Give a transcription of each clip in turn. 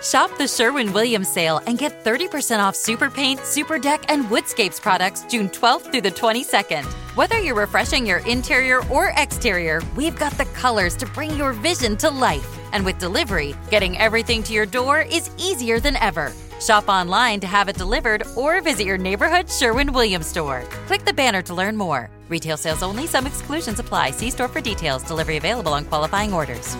Shop the Sherwin-Williams sale and get 30% off Super Paint, Super Deck, and Woodscapes products June 12th through the 22nd. Whether you're refreshing your interior or exterior, we've got the colors to bring your vision to life. And with delivery, getting everything to your door is easier than ever. Shop online to have it delivered or visit your neighborhood Sherwin-Williams store. Click the banner to learn more. Retail sales only. Some exclusions apply. See store for details. Delivery available on qualifying orders.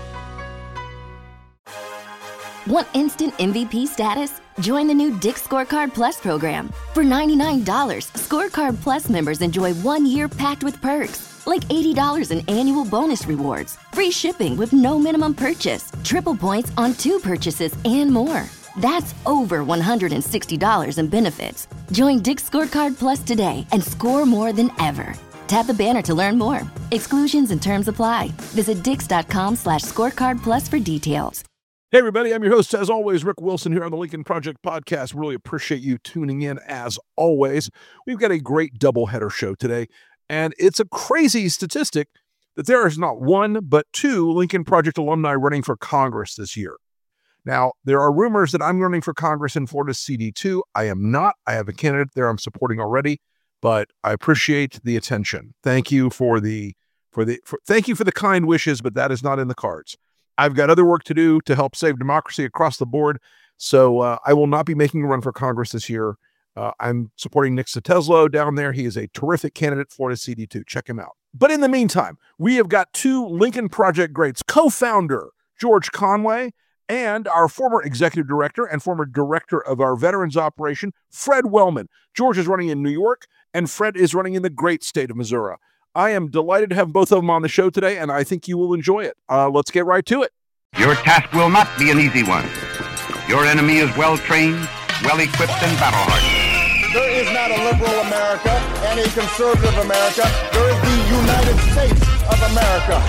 Want instant MVP status? Join the new Dick's Scorecard Plus program. For $99, Scorecard Plus members enjoy 1 year packed with perks, like $80 in annual bonus rewards, free shipping with no minimum purchase, triple points on 2 purchases, and more. That's over $160 in benefits. Join Dick's Scorecard Plus today and score more than ever. Tap the banner to learn more. Exclusions and terms apply. Visit dix.com/scorecard plus for details. Hey, everybody, I'm your host, as always, Rick Wilson here on the Lincoln Project Podcast. Really appreciate you tuning in, as always. We've got a great doubleheader show today, and it's a crazy statistic that there is not one, but 2 Lincoln Project alumni running for Congress this year. Now, there are rumors that I'm running for Congress in Florida's CD2. I am not. I have a candidate there I'm supporting already, but I appreciate the attention. Thank you for the kind wishes, but that is not in the cards. I've got other work to do to help save democracy across the board, so I will not be making a run for Congress this year. I'm supporting Nick Soteslo down there. He is a terrific candidate, Florida CD2. Check him out. But in the meantime, we have got 2 Lincoln Project greats, co-founder George Conway and our former executive director and former director of our veterans operation, Fred Wellman. George is running in New York, and Fred is running in the great state of Missouri. I am delighted to have both of them on the show today, and I think you will enjoy it. Let's get right to it. Your task will not be an easy one. Your enemy is well-trained, well-equipped, and battle-hardened. There is not a liberal America and a conservative America. There is the United States of America.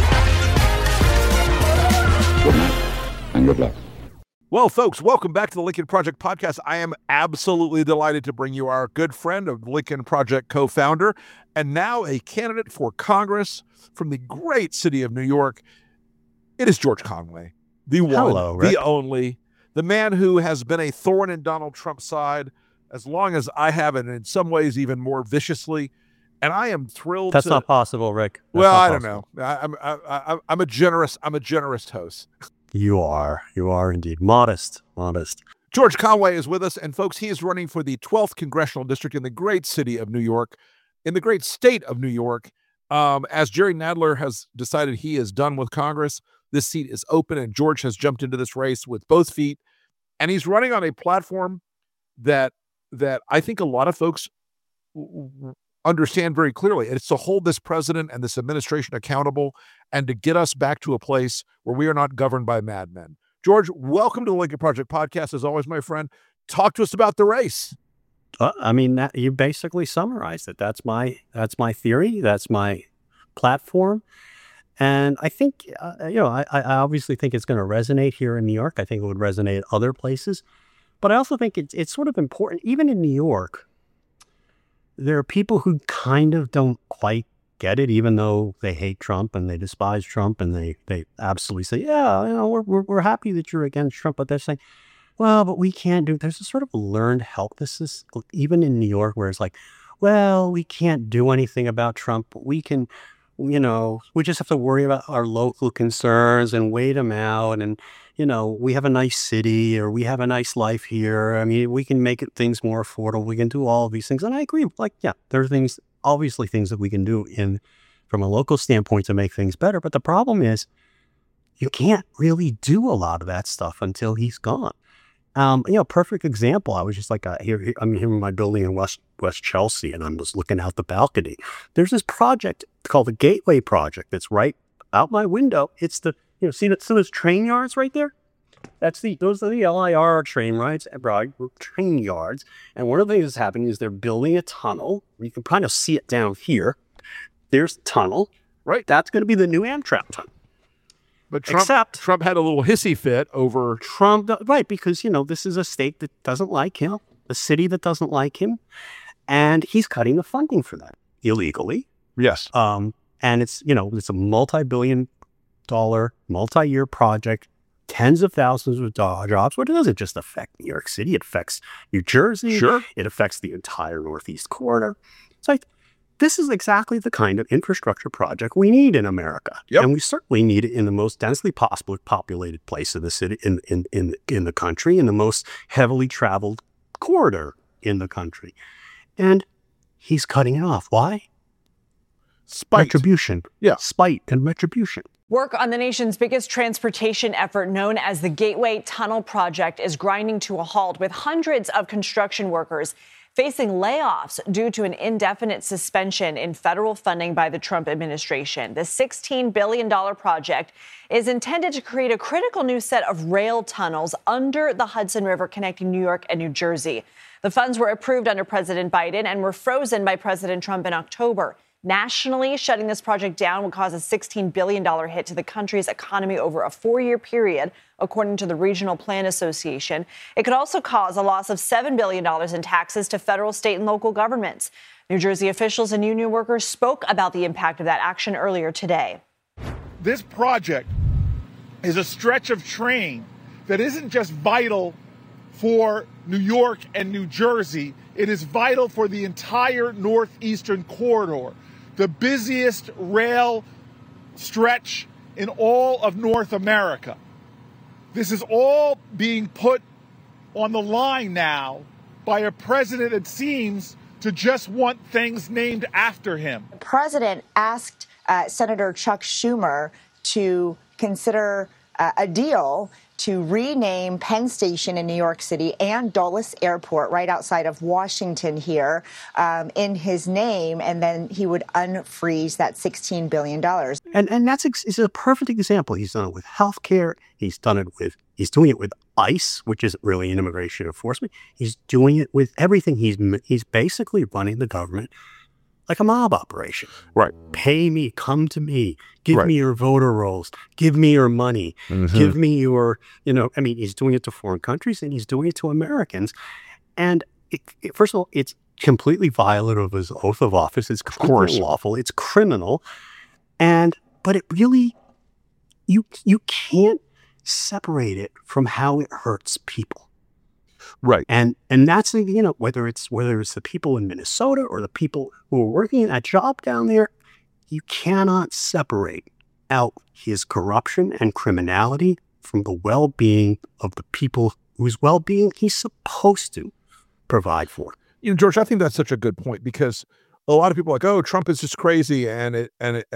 Good night, and good luck. Well, folks, welcome back to the Lincoln Project Podcast. I am absolutely delighted to bring you our good friend of Lincoln Project co-founder and now a candidate for Congress from the great city of New York. It is George Conway, the one, Hello, Rick. the only, the man who has been a thorn in Donald Trump's side as long as I have, and in some ways even more viciously. And I am thrilled. That's not possible, Rick. I don't know. I'm a generous host. You are indeed modest. George Conway is with us, and folks, he is running for the 12th Congressional District in the great city of New York, in the great state of New York. As Jerry Nadler has decided he is done with Congress, this seat is open, and George has jumped into this race with both feet, and he's running on a platform that I think a lot of folks understand very clearly. It's to hold this president and this administration accountable and to get us back to a place where we are not governed by madmen. George, welcome to the Lincoln Project Podcast. As always, my friend, talk to us about the race. You basically summarized it. That's my theory. That's my platform. And I think, I obviously think it's going to resonate here in New York. I think it would resonate other places. But I also think it's sort of important, even in New York, there are people who kind of don't quite get it, even though they hate Trump and they despise Trump and they absolutely say, yeah, we're happy that you're against Trump. But they're saying, well, but we can't do, there's a sort of learned helplessness, even in New York, where it's like, well, we can't do anything about Trump, but we can, we just have to worry about our local concerns and wait them out. And, we have a nice city or we have a nice life here. I mean, we can make things more affordable. We can do all of these things. And I agree, there are obviously things that we can do from a local standpoint to make things better. But the problem is you can't really do a lot of that stuff until he's gone. Perfect example. I was just like, I'm here in my building in West Chelsea, and I was looking out the balcony. There's this project called the Gateway Project that's right out my window. It's the, see those train yards right there? Those are the LIR train rides at train yards. And one of the things that's happening is they're building a tunnel. You can kind of see it down here. There's a tunnel, right? That's going to be the new Amtrak tunnel. But Trump had a little hissy fit over Trump, right? Because, this is a state that doesn't like him, a city that doesn't like him, and he's cutting the funding for that illegally. Yes. And it's, it's a multi-billion-dollar, multi-year project tens of thousands of jobs. But it doesn't just affect New York City. It affects New Jersey. Sure. It affects the entire Northeast corridor. It's like, this is exactly the kind of infrastructure project we need in America. Yep. And we certainly need it in the most densely populated place of the city, in the country, in the most heavily traveled corridor in the country. And he's cutting it off. Why? Spite. Retribution. Yeah. Spite and retribution. Work on the nation's biggest transportation effort, known as the Gateway Tunnel Project, is grinding to a halt, with hundreds of construction workers facing layoffs due to an indefinite suspension in federal funding by the Trump administration. The $16 billion project is intended to create a critical new set of rail tunnels under the Hudson River connecting New York and New Jersey. The funds were approved under President Biden and were frozen by President Trump in October. Nationally, shutting this project down would cause a $16 billion hit to the country's economy over a 4-year period, according to the Regional Plan Association. It could also cause a loss of $7 billion in taxes to federal, state, and local governments. New Jersey officials and union workers spoke about the impact of that action earlier today. This project is a stretch of train that isn't just vital for New York and New Jersey. It is vital for the entire northeastern corridor, the busiest rail stretch in all of North America. This is all being put on the line now by a president, it seems, to just want things named after him. The president asked Senator Chuck Schumer to consider a deal to rename Penn Station in New York City and Dulles Airport right outside of Washington here in his name, and then he would unfreeze that $16 billion. And that's it's a perfect example. He's done it with healthcare. He's doing it with ICE, which isn't really an immigration enforcement. He's doing it with everything. He's basically running the government like a mob operation. Right. Pay me, come to me, give me your voter rolls, give me your money, give me your, he's doing it to foreign countries and he's doing it to Americans. And first of all, it's completely violative of his oath of office. It's completely unlawful. It's criminal. But it really, you can't separate it from how it hurts people. Right. And that's, whether it's the people in Minnesota or the people who are working that job down there, you cannot separate out his corruption and criminality from the well-being of the people whose well-being he's supposed to provide for. George, I think that's such a good point, because a lot of people are like, oh, Trump is just crazy and it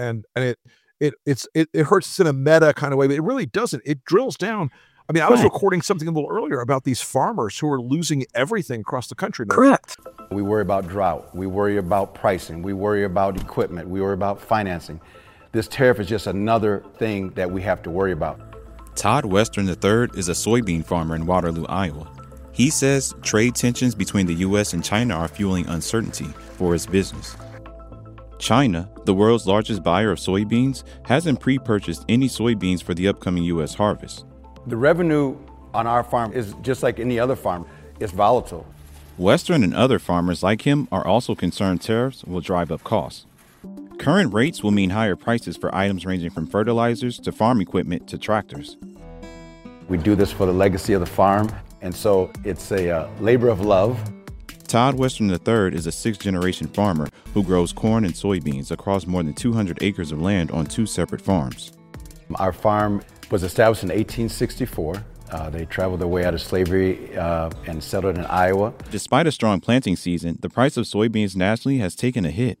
hurts us in a meta kind of way, but it really doesn't. It drills down. I mean, I was recording something a little earlier about these farmers who are losing everything across the country. Correct. We worry about drought. We worry about pricing. We worry about equipment. We worry about financing. This tariff is just another thing that we have to worry about. Todd Western III is a soybean farmer in Waterloo, Iowa. He says trade tensions between the U.S. and China are fueling uncertainty for his business. China, the world's largest buyer of soybeans, hasn't pre-purchased any soybeans for the upcoming U.S. harvest. The revenue on our farm is just like any other farm. It's volatile. Western and other farmers like him are also concerned tariffs will drive up costs. Current rates will mean higher prices for items ranging from fertilizers to farm equipment to tractors. We do this for the legacy of the farm, and so it's a labor of love. Todd Western III is a 6th-generation farmer who grows corn and soybeans across more than 200 acres of land on 2 separate farms. Our farm was established in 1864. They traveled their way out of slavery and settled in Iowa. Despite a strong planting season, the price of soybeans nationally has taken a hit.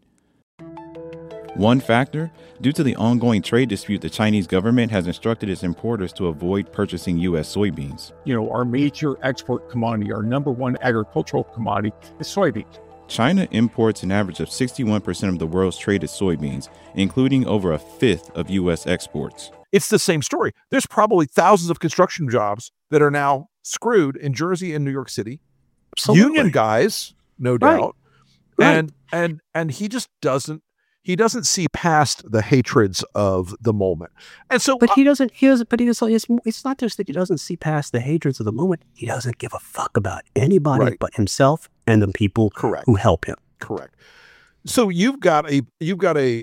One factor, due to the ongoing trade dispute, the Chinese government has instructed its importers to avoid purchasing U.S. soybeans. Our major export commodity, our number one agricultural commodity, is soybeans. China imports an average of 61% of the world's traded soybeans, including over a fifth of U.S. exports. It's the same story. There's probably thousands of construction jobs that are now screwed in Jersey and New York City. Absolutely. Union guys, no doubt. Right. And he just doesn't see past the hatreds of the moment. And so it's not just that he doesn't see past the hatreds of the moment. He doesn't give a fuck about anybody but himself and the people who help him. Correct. So you've got a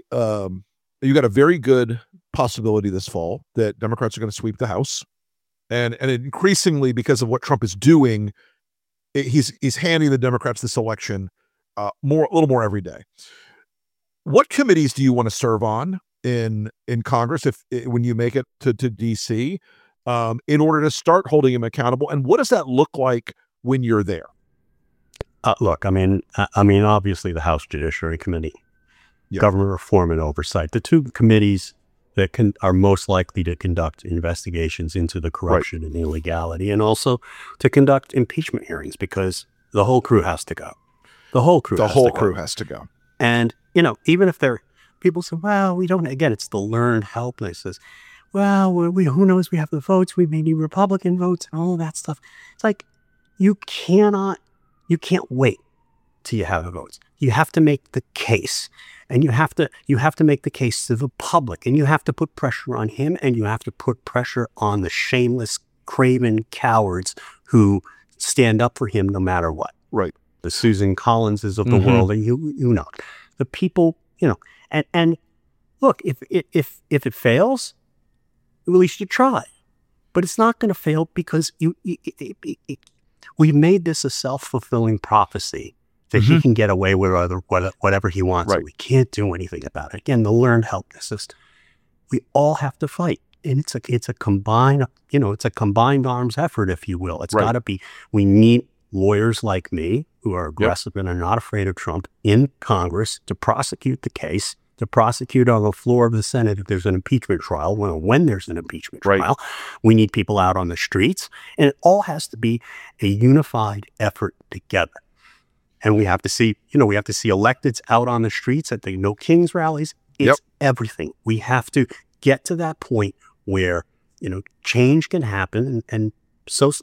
very good possibility this fall that Democrats are going to sweep the House And increasingly, because of what Trump is doing, he's handing the Democrats this election a little more every day. What committees do you want to serve on in Congress when you make it to DC in order to start holding him accountable? And what does that look like when you're there? Look, I mean, obviously the House Judiciary Committee, Government Reform and Oversight, the two committees that are most likely to conduct investigations into the corruption and illegality, and also to conduct impeachment hearings, because the whole crew has to go. The whole crew has to go. And, even if people say, well, we don't, again, it's the learned helpless. Says, well, who knows? We have the votes. We may need Republican votes and all that stuff. It's like, you can't wait till you have the votes. You have to make the case, and you have to make the case to the public, and you have to put pressure on him, and you have to put pressure on the shameless, craven cowards who stand up for him no matter what. Right. The Susan Collinses of the world, and the people, and look, if it fails, at least you try, but it's not going to fail because we made this a self-fulfilling prophecy that he can get away with whatever he wants. And we can't do anything about it. Again, the learned helplessness. We all have to fight. And it's a combined, it's a combined arms effort, if you will. It's got to be, we need lawyers like me who are aggressive and are not afraid of Trump in Congress to prosecute the case, to prosecute on the floor of the Senate if there's an impeachment trial, when there's an impeachment trial. We need people out on the streets, and it all has to be a unified effort together. And we have to see, electeds out on the streets at the No Kings rallies. It's everything. We have to get to that point where, change can happen, and so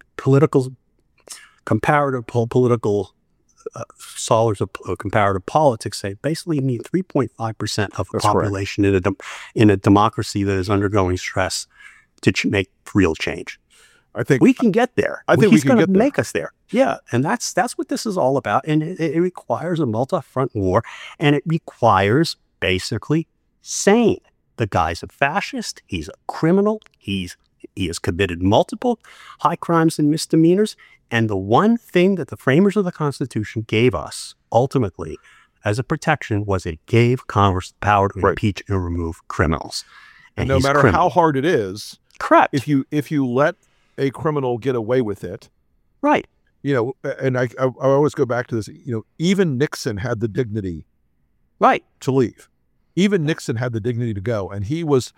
comparative political scholars of comparative politics say basically you need 3.5% of the population in a democracy that is undergoing stress to make real change. I think we can get there. I think he's going to make us there. Yeah, and that's what this is all about. And it requires a multi-front war, and it requires basically saying the guy's a fascist, he's a criminal, he has committed multiple high crimes and misdemeanors. And the one thing that the framers of the Constitution gave us ultimately as a protection was it gave Congress the power to impeach and remove criminals. And no matter how hard it is, correct. If you let a criminal get away with it, right? And I always go back to this. Even Nixon had the dignity, to leave. Even Nixon had the dignity to go, and he was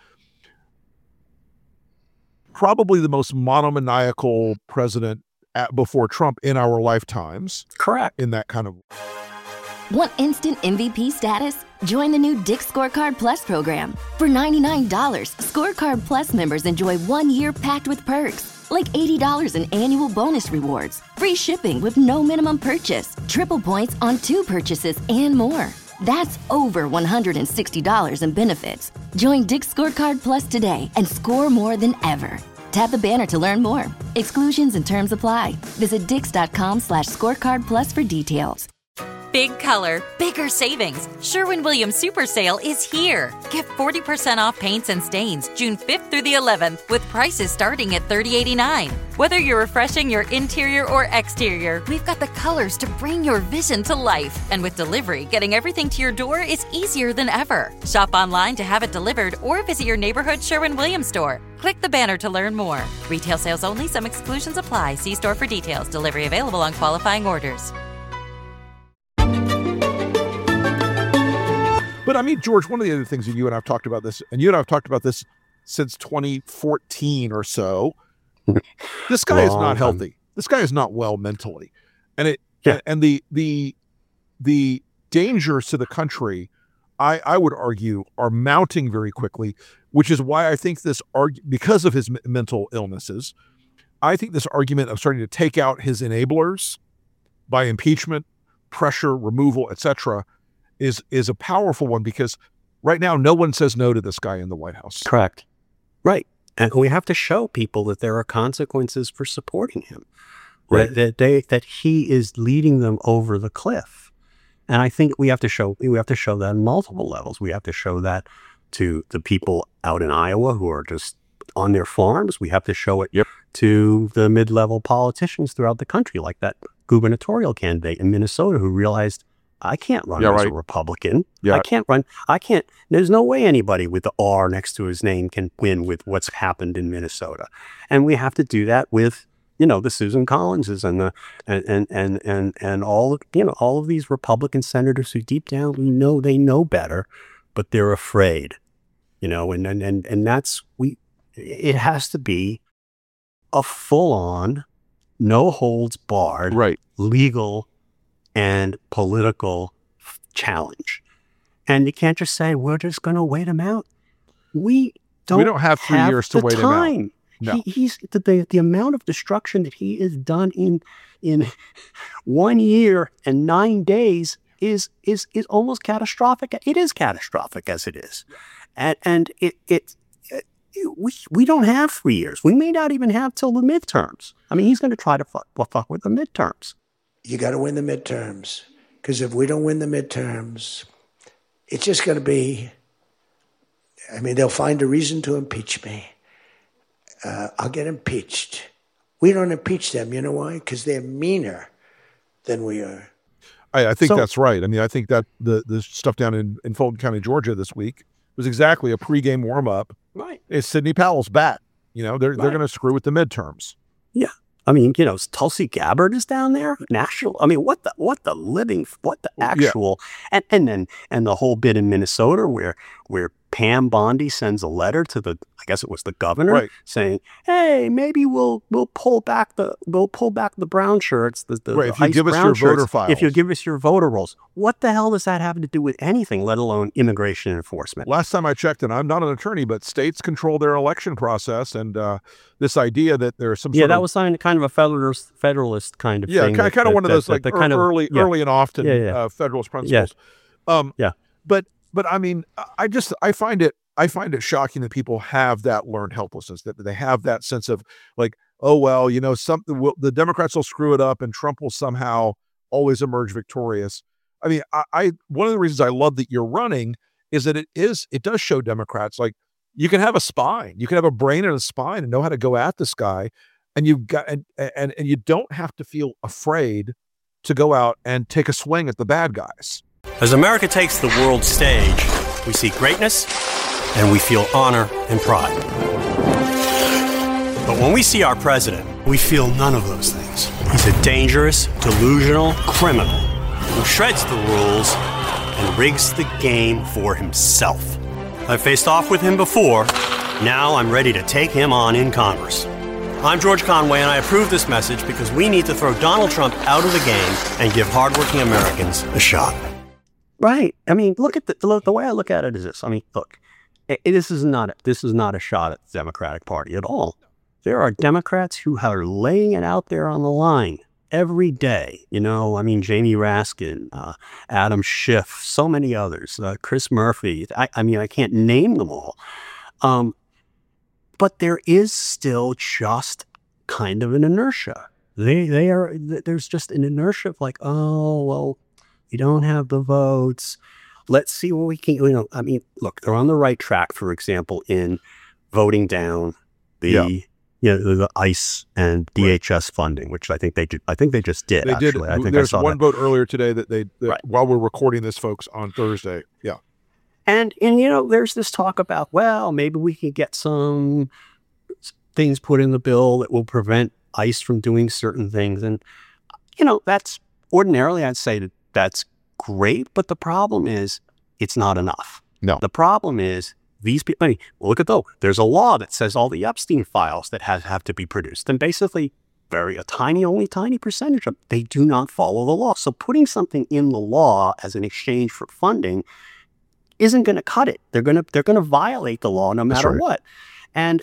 probably the most monomaniacal president before Trump in our lifetimes. Correct. In that kind of. Want instant MVP status? Join the new Dick's Scorecard Plus program. For $99, Scorecard Plus members enjoy 1 year packed with perks, like $80 in annual bonus rewards, free shipping with no minimum purchase, triple points on 2 purchases, and more. That's over $160 in benefits. Join Dick's Scorecard Plus today and score more than ever. Tap the banner to learn more. Exclusions and terms apply. Visit dix.com/scorecardplus for details. Big color, bigger savings. Sherwin-Williams Super Sale is here. Get 40% off paints and stains June 5th through the 11th with prices starting at $30.89. Whether you're refreshing your interior or exterior, we've got the colors to bring your vision to life. And with delivery, getting everything to your door is easier than ever. Shop online to have it delivered or visit your neighborhood Sherwin-Williams store. Click the banner to learn more. Retail sales only. Some exclusions apply. See store for details. Delivery available on qualifying orders. But I mean, George, one of the other things that you and I've talked about this, and you and I've talked about this since 2014 or so. This guy is not healthy. This guy is not well mentally, and the dangers to the country, I would argue, are mounting very quickly. Which is why I think because of his mental illnesses, I think this argument of starting to take out his enablers by impeachment, pressure, removal, etc., is a powerful one, because right now no one says no to this guy in the White House. Correct. Right. And we have to show people that there are consequences for supporting him. Right. That he is leading them over the cliff. And I think we have to show that on multiple levels. We have to show that to the people out in Iowa who are just on their farms. We have to show it to the mid-level politicians throughout the country, like that gubernatorial candidate in Minnesota who realized, I can't run as a Republican. I can't run. There's no way anybody with the R next to his name can win with what's happened in Minnesota. And we have to do that with, the Susan Collinses and all of these Republican senators who deep down they know better, but they're afraid, and it has to be a full-on, no holds barred, legal and political challenge. And you can't just say, we're just going to wait him out. We don't have 3 years to wait him out. No. He's the amount of destruction that he has done in 1 year and 9 days is almost catastrophic. It is catastrophic as it is. And we don't have 3 years. We may not even have till the midterms. I mean, he's going to try to fuck with the midterms. You got to win the midterms, because if we don't win the midterms, it's just going to be, they'll find a reason to impeach me. I'll get impeached. We don't impeach them. You know why? Because they're meaner than we are. I think that's right. I think that the stuff down in Fulton County, Georgia this week was exactly a pregame warm-up. Right. It's Sidney Powell's bat. They're going to screw with the midterms. Yeah. Tulsi Gabbard is down there. National. What the actual, and the whole bit in Minnesota where Pam Bondi sends a letter to I guess it was the governor, saying, "Hey, maybe we'll pull back the brown shirts, the if you give us your voter files, if you give us your voter rolls." What the hell does that have to do with anything, let alone immigration enforcement? Last time I checked, and I'm not an attorney, but states control their election process, and this idea that there's some that was kind of a federalist kind of thing. Yeah, kind of one of those early and often federalist principles. But I find it shocking that people have that learned helplessness, that they have that sense of like, oh, well, the Democrats will screw it up and Trump will somehow always emerge victorious. One of the reasons I love that you're running is that it does show Democrats, like, you can have a spine, you can have a brain and a spine and know how to go at this guy, and you've got and you don't have to feel afraid to go out and take a swing at the bad guys. As America takes the world stage, we see greatness and we feel honor and pride. But when we see our president, we feel none of those things. He's a dangerous, delusional criminal who shreds the rules and rigs the game for himself. I've faced off with him before. Now I'm ready to take him on in Congress. I'm George Conway, and I approve this message because we need to throw Donald Trump out of the game and give hardworking Americans a shot. Right. Look at the way I look at it is this. Look, this is not a shot at the Democratic Party at all. There are Democrats who are laying it out there on the line every day. Jamie Raskin, Adam Schiff, so many others, Chris Murphy. I can't name them all. But there is still just kind of an inertia. There's just an inertia of like, oh, well, we don't have the votes. Let's see what we can, look, they're on the right track, for example, in voting down the ICE and DHS funding, which I think they just did. They actually. did. I think there's I saw one vote earlier today that while we're recording this, folks, on Thursday. Yeah. And there's this talk about, well, maybe we can get some things put in the bill that will prevent ICE from doing certain things. And, that's ordinarily, I'd say that's great. But the problem is it's not enough. No. The problem is these people, look at there's a law that says all the Epstein files that have to be produced. And basically only tiny percentage of them, they do not follow the law. So putting something in the law as an exchange for funding isn't going to cut it. They're going to violate the law no matter what. And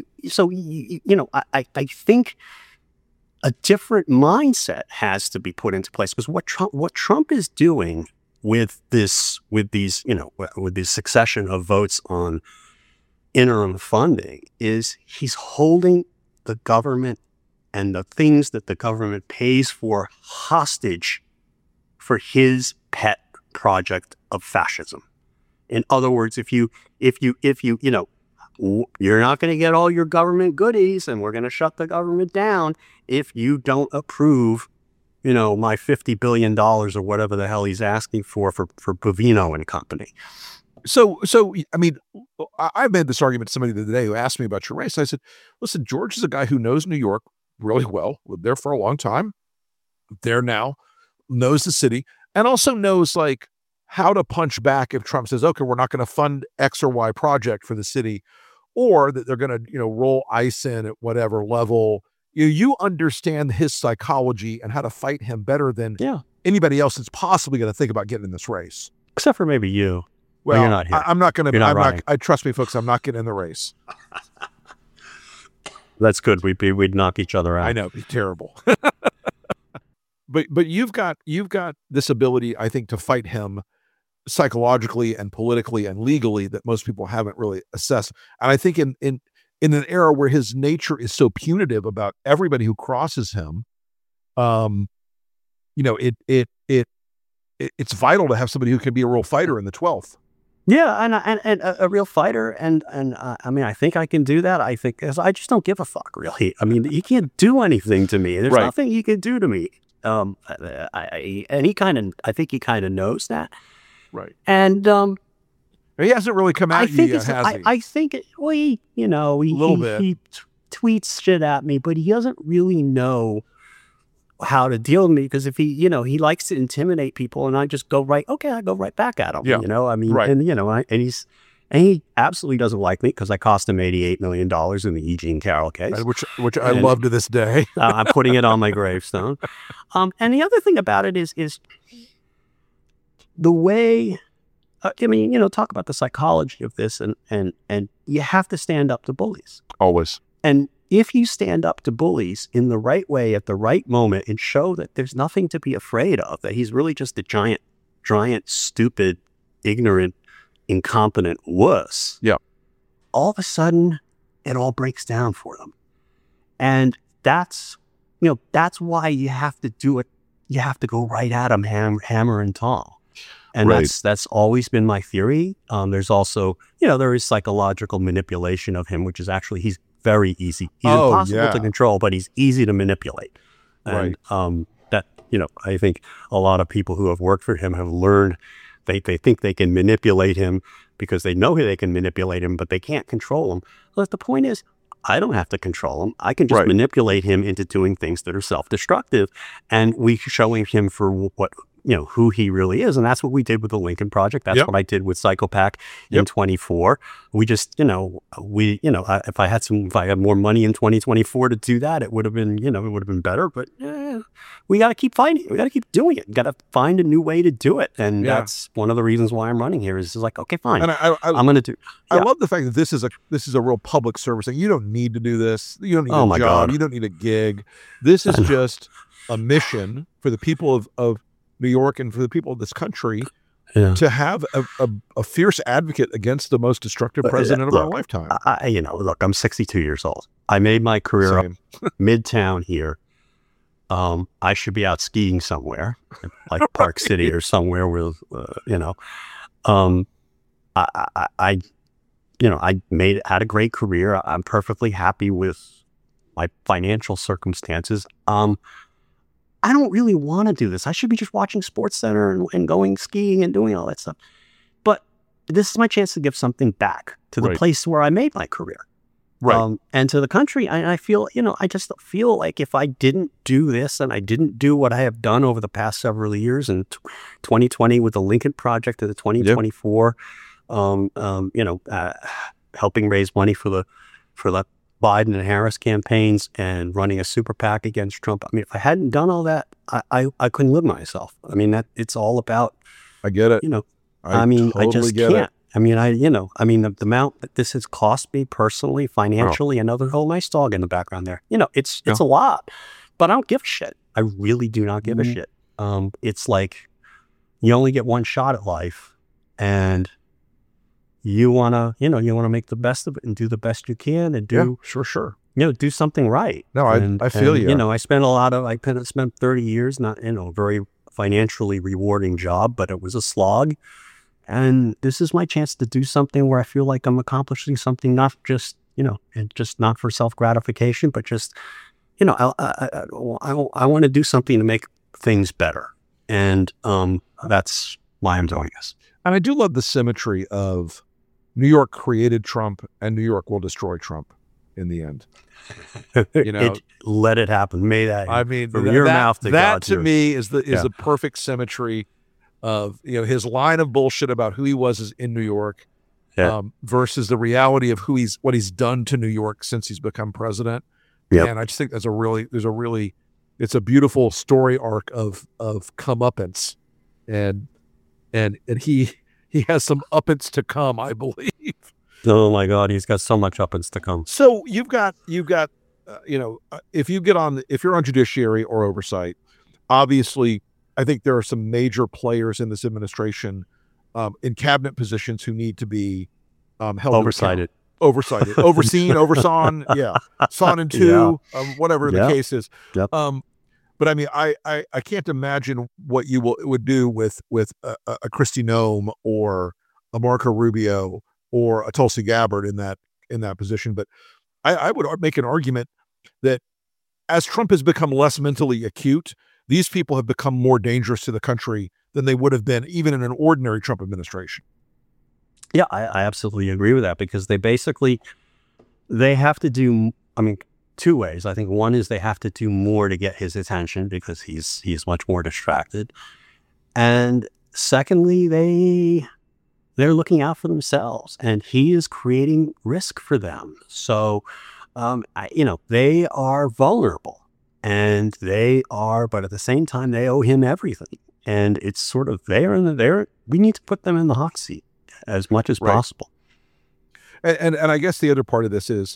I think a different mindset has to be put into place, because what Trump is doing with these succession of votes on interim funding is he's holding the government and the things that the government pays for hostage for his pet project of fascism. In other words, if you you're not going to get all your government goodies, and we're going to shut the government down if you don't approve, my $50 billion or whatever the hell he's asking for Bovino and company. So, I mean, I made this argument to somebody the other day who asked me about your race. I said, listen, George is a guy who knows New York really well, lived there for a long time, there now, knows the city, and also knows like how to punch back if Trump says, okay, we're not going to fund X or Y project for the city, or that they're going to, roll ICE in at whatever level. You understand his psychology and how to fight him better than anybody else that's possibly going to think about getting in this race. Except for maybe you. Well, you're not here. I'm not going to. I trust me, folks. I'm not getting in the race. That's good. We'd knock each other out. I know, it'd be terrible. But you've got this ability, I think, to fight him psychologically and politically and legally that most people haven't really assessed. And I think in an era where his nature is so punitive about everybody who crosses him, it's vital to have somebody who can be a real fighter in the 12th. Yeah, and a real fighter, and I mean, I think I can do that. I think I just don't give a fuck, really. I mean, he can't do anything to me. There's nothing he can do to me. I think he kind of knows that, right? And he hasn't really come out. I think he tweets shit at me, but he doesn't really know how to deal with me, because if he likes to intimidate people, and I just go I go right back at him. Right. And he absolutely doesn't like me because I cost him $88 million in the E. Jean Carroll case, which I love to this day. I'm putting it on my gravestone. And the other thing about it is the way. Talk about the psychology of this, and you have to stand up to bullies. Always. And if you stand up to bullies in the right way at the right moment and show that there's nothing to be afraid of, that he's really just a giant, stupid, ignorant, incompetent wuss. Yeah. All of a sudden, it all breaks down for them. And that's why you have to do it. You have to go right at him, hammer and tong. And that's always been my theory. There's also, there is psychological manipulation of him, which is actually, he's very easy. He's impossible to control, but he's easy to manipulate. And that, I think a lot of people who have worked for him have learned, they think they can manipulate him because they know they can manipulate him, but they can't control him. But the point is, I don't have to control him. I can just manipulate him into doing things that are self-destructive, and we showing him for what, who he really is. And that's what we did with the Lincoln Project. That's what I did with Psychopac in 24. We just, if I had more money in 2024 to do that, it would have been, better. But we got to keep fighting. We got to keep doing it. Got to find a new way to do it. And that's one of the reasons why I'm running here is like, okay, fine. And I'm going to do. I love the fact that this is a real public service thing. You don't need to do this. You don't need a job. God. You don't need a gig. This is just a mission for the people of New York and for the people of this country to have a fierce advocate against the most destructive president of our lifetime. Look, I'm 62 years old. I made my career up Midtown here. I should be out skiing somewhere, like Park City or somewhere where, I had a great career. I'm perfectly happy with my financial circumstances. I don't really want to do this. I should be just watching SportsCenter and going skiing and doing all that stuff. But this is my chance to give something back to the place where I made my career. Right. And to the country. I feel, I just feel like if I didn't do this and I didn't do what I have done over the past several years, in 2020 with the Lincoln Project and the 2024, helping raise money for the Biden and Harris campaigns and running a super PAC against Trump. I mean, if I hadn't done all that, I couldn't live myself. I mean, that it's all about. I get it. I just can't. The amount that this has cost me personally, financially, another whole nice dog in the background there. It's a lot, but I don't give a shit. I really do not give a shit. It's like you only get one shot at life, and you want to make the best of it and do the best you can and do do something right. No, I feel you. I spent 30 years not in a very financially rewarding job, but it was a slog. And this is my chance to do something where I feel like I'm accomplishing something, not just, and just not for self-gratification, but just, I want to do something to make things better. And that's why I'm doing this. And I do love the symmetry of New York created Trump and New York will destroy Trump in the end. Let it happen. May that. I mean, from your mouth to God's to ears. me is the perfect symmetry of his line of bullshit about who he was in New York, versus the reality of what he's done to New York since he's become president. Yep. And I just think it's a beautiful story arc of comeuppance, and he has some uppance to come, I believe. Oh my God, he's got so much uppance to come. So you've got if you're on judiciary or oversight, obviously, I think there are some major players in this administration in cabinet positions who need to be held Oversighted. Overseen, oversawn, sawn in two, whatever the case is. Yep. But I mean, I can't imagine what you would do with a Kristi Noem or a Marco Rubio or a Tulsi Gabbard in that position. But I would make an argument that as Trump has become less mentally acute, these people have become more dangerous to the country than they would have been even in an ordinary Trump administration. Yeah, I absolutely agree with that, because they have to do, two ways. I think one is they have to do more to get his attention because he's much more distracted. And secondly, they're looking out for themselves, and he is creating risk for them. So, they are vulnerable, and but at the same time, they owe him everything. And it's sort of we need to put them in the hot seat as much as possible. And I guess the other part of this is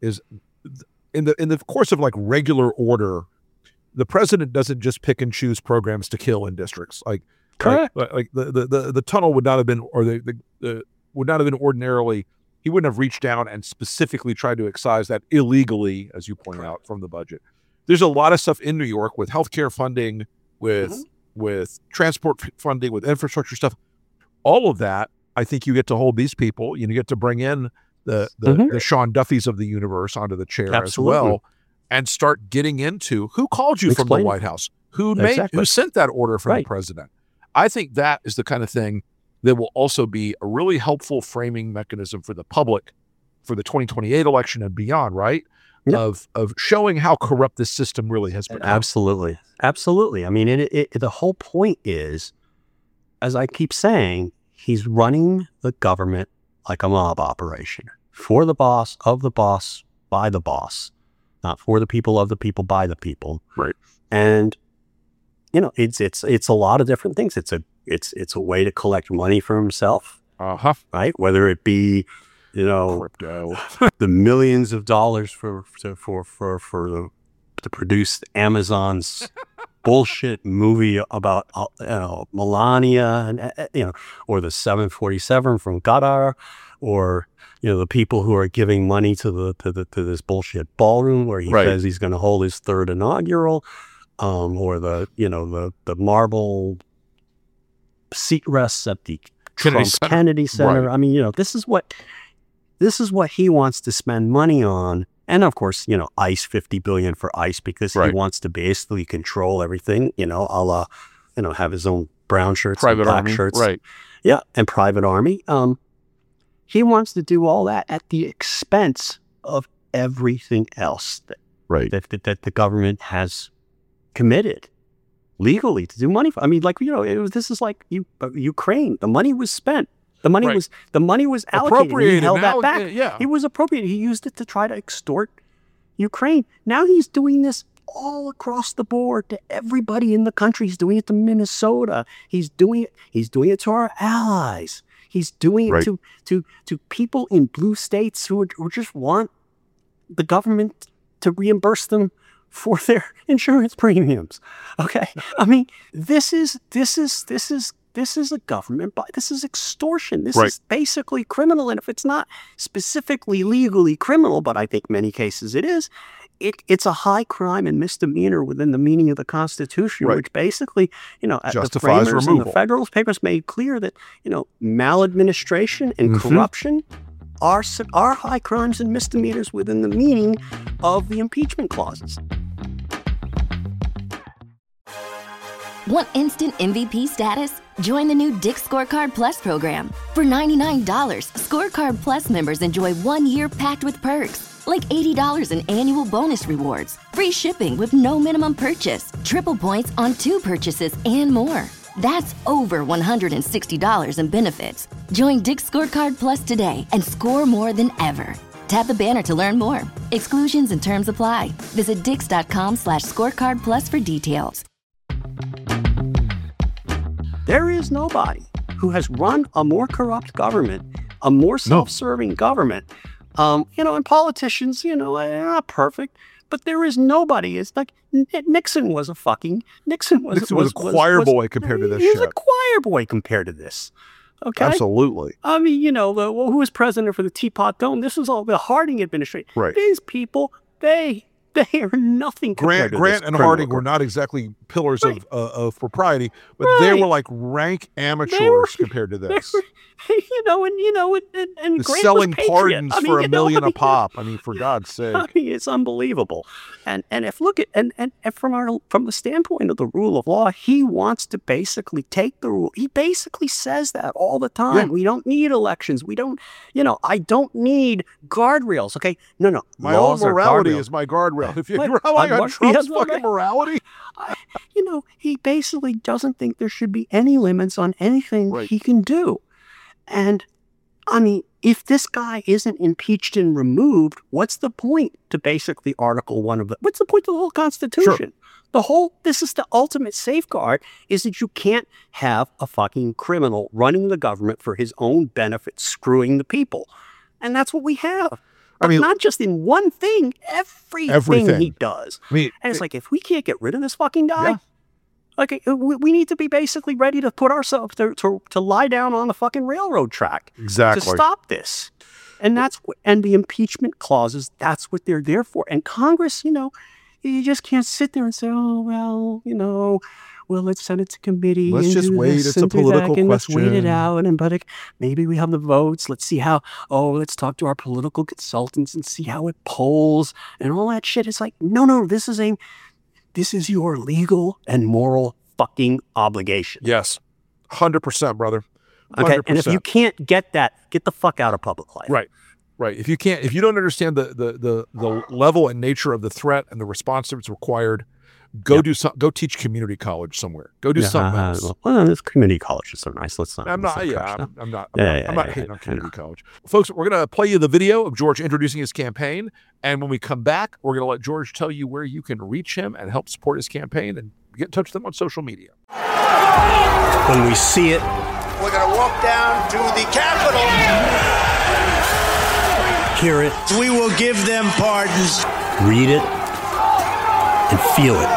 in the course of like regular order, the president doesn't just pick and choose programs to kill in districts. Correct. Like the tunnel would not have been, or would not have been ordinarily. He wouldn't have reached down and specifically tried to excise that illegally, as you pointed out, from the budget. There's a lot of stuff in New York with healthcare funding, with transport funding, with infrastructure stuff. All of that, I think you get to hold these people. You get to bring in the Sean Duffys of the universe onto the chair as well, and start getting into who called you from the White House, who sent that order from the president. I think that is the kind of thing that will also be a really helpful framing mechanism for the public for the 2028 election and beyond, right? Yep. Of showing how corrupt this system really has become. Absolutely. I mean, the whole point is, as I keep saying, he's running the government like a mob operation, for the boss, of the boss, by the boss, not for the people, of the people, by the people. Right. And it's a lot of different things. It's a way to collect money for himself. Right. Whether it be, crypto, the millions of dollars to produce Amazon's bullshit movie about Melania, and or the 747 from Qatar, or the people who are giving money to this bullshit ballroom where he says he's going to hold his third inaugural, or the marble seat rests at the Trump Kennedy Center. Right. I mean, this is what he wants to spend money on. And of course, ICE, $50 billion for ICE, because he wants to basically control everything, a la, have his own brown shirts, private and black army, shirts. right. Yeah. And private army. He wants to do all that at the expense of everything else that the government has committed legally to do money for. I mean, this is like Ukraine. The money was spent. The money was allocated. And he held that back. Yeah. He was appropriated. He used it to try to extort Ukraine. Now he's doing this all across the board to everybody in the country. He's doing it to Minnesota. He's doing it to our allies. He's doing it to people in blue states who just want the government to reimburse them for their insurance premiums. Okay, I mean, this is a government, but this is extortion. This is basically criminal. And if it's not specifically legally criminal, but I think many cases it is, it's a high crime and misdemeanor within the meaning of the Constitution, which basically, justifies the framers removal. and the Federalist Papers made clear that, maladministration and corruption are high crimes and misdemeanors within the meaning of the impeachment clauses. Want instant MVP status? Join the new Dick's Scorecard Plus program. For $99, Scorecard Plus members enjoy 1 year packed with perks, like $80 in annual bonus rewards, free shipping with no minimum purchase, triple points on 2 purchases, and more. That's over $160 in benefits. Join Dick's Scorecard Plus today and score more than ever. Tap the banner to learn more. Exclusions and terms apply. Visit dix.com/scorecard plus for details. There is nobody who has run a more corrupt government, a more self-serving government. And politicians, they're not perfect, but there is nobody. It's like Nixon was a choir boy compared to this shit. He was a choir boy compared to this. Okay? Absolutely. I mean, who was president for the Teapot Dome? This was all the Harding administration. Right. These people, they are nothing compared to this. Grant and Harding were not exactly pillars of propriety, but they were like rank amateurs compared to this. And Grant selling was pardons for $1 million a pop. I mean, for God's sake. I mean, it's unbelievable. And if look at and from the standpoint of the rule of law, he wants to basically take the rule. He basically says that all the time. Yeah. We don't need elections. We don't. I don't need guardrails. Okay, no. My own morality is my guardrail. If you rely on Trump's fucking morality. He basically doesn't think there should be any limits on anything he can do. And, I mean, if this guy isn't impeached and removed, what's the point to basically Article 1 of what's the point of the whole Constitution? Sure. This is the ultimate safeguard, is that you can't have a fucking criminal running the government for his own benefit, screwing the people. And that's what we have. But not just in one thing, everything he does. And it's like, if we can't get rid of this fucking guy, we need to be basically ready to put ourselves to lie down on the fucking railroad track to stop this. And and the impeachment clauses, that's what they're there for. And Congress, you just can't sit there and say, let's send it to committee. Let's just wait. It's a political question. Let's wait it out. But maybe we have the votes. Let's see how, let's talk to our political consultants and see how it polls and all that shit. It's like, no, this is your legal and moral fucking obligation. Yes. 100%, brother. 100%. Okay. And if you can't get that, get the fuck out of public life. Right. If you don't understand the level and nature of the threat and the response that's required, go teach community college somewhere. Go do something else. Well, this community colleges are nice. Let's not. I'm not hating on community college. Folks, we're going to play you the video of George introducing his campaign. And when we come back, we're going to let George tell you where you can reach him and help support his campaign and get in touch with him on social media. When we see it, we're going to walk down to the Capitol. Hear it. We will give them pardons. Read it. And feel it.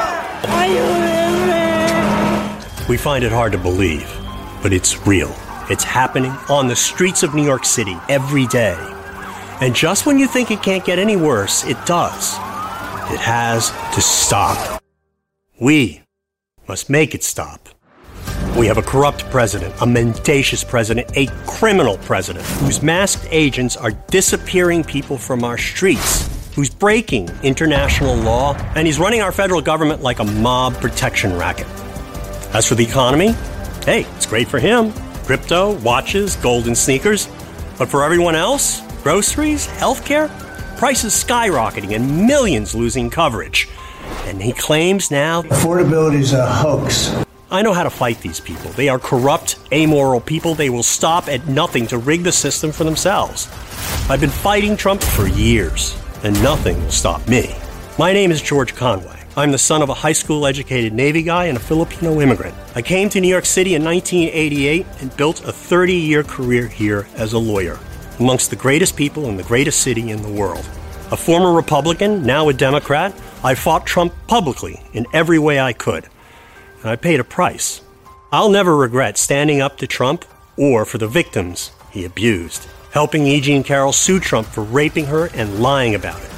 We find it hard to believe, but it's real. It's happening on the streets of New York City every day. And just when you think it can't get any worse, it does. It has to stop. We must make it stop. We have a corrupt president, a mendacious president, a criminal president whose masked agents are disappearing people from our streets, who's breaking international law, and he's running our federal government like a mob protection racket. As for the economy, hey, it's great for him. Crypto, watches, golden sneakers. But for everyone else, groceries, healthcare, prices skyrocketing and millions losing coverage. And he claims now affordability is a hoax. I know how to fight these people. They are corrupt, amoral people. They will stop at nothing to rig the system for themselves. I've been fighting Trump for years, and nothing will stop me. My name is George Conway. I'm the son of a high school educated Navy guy and a Filipino immigrant. I came to New York City in 1988 and built a 30-year career here as a lawyer, amongst the greatest people in the greatest city in the world. A former Republican, now a Democrat, I fought Trump publicly in every way I could. And I paid a price. I'll never regret standing up to Trump or for the victims he abused, helping E. Jean Carroll sue Trump for raping her and lying about it.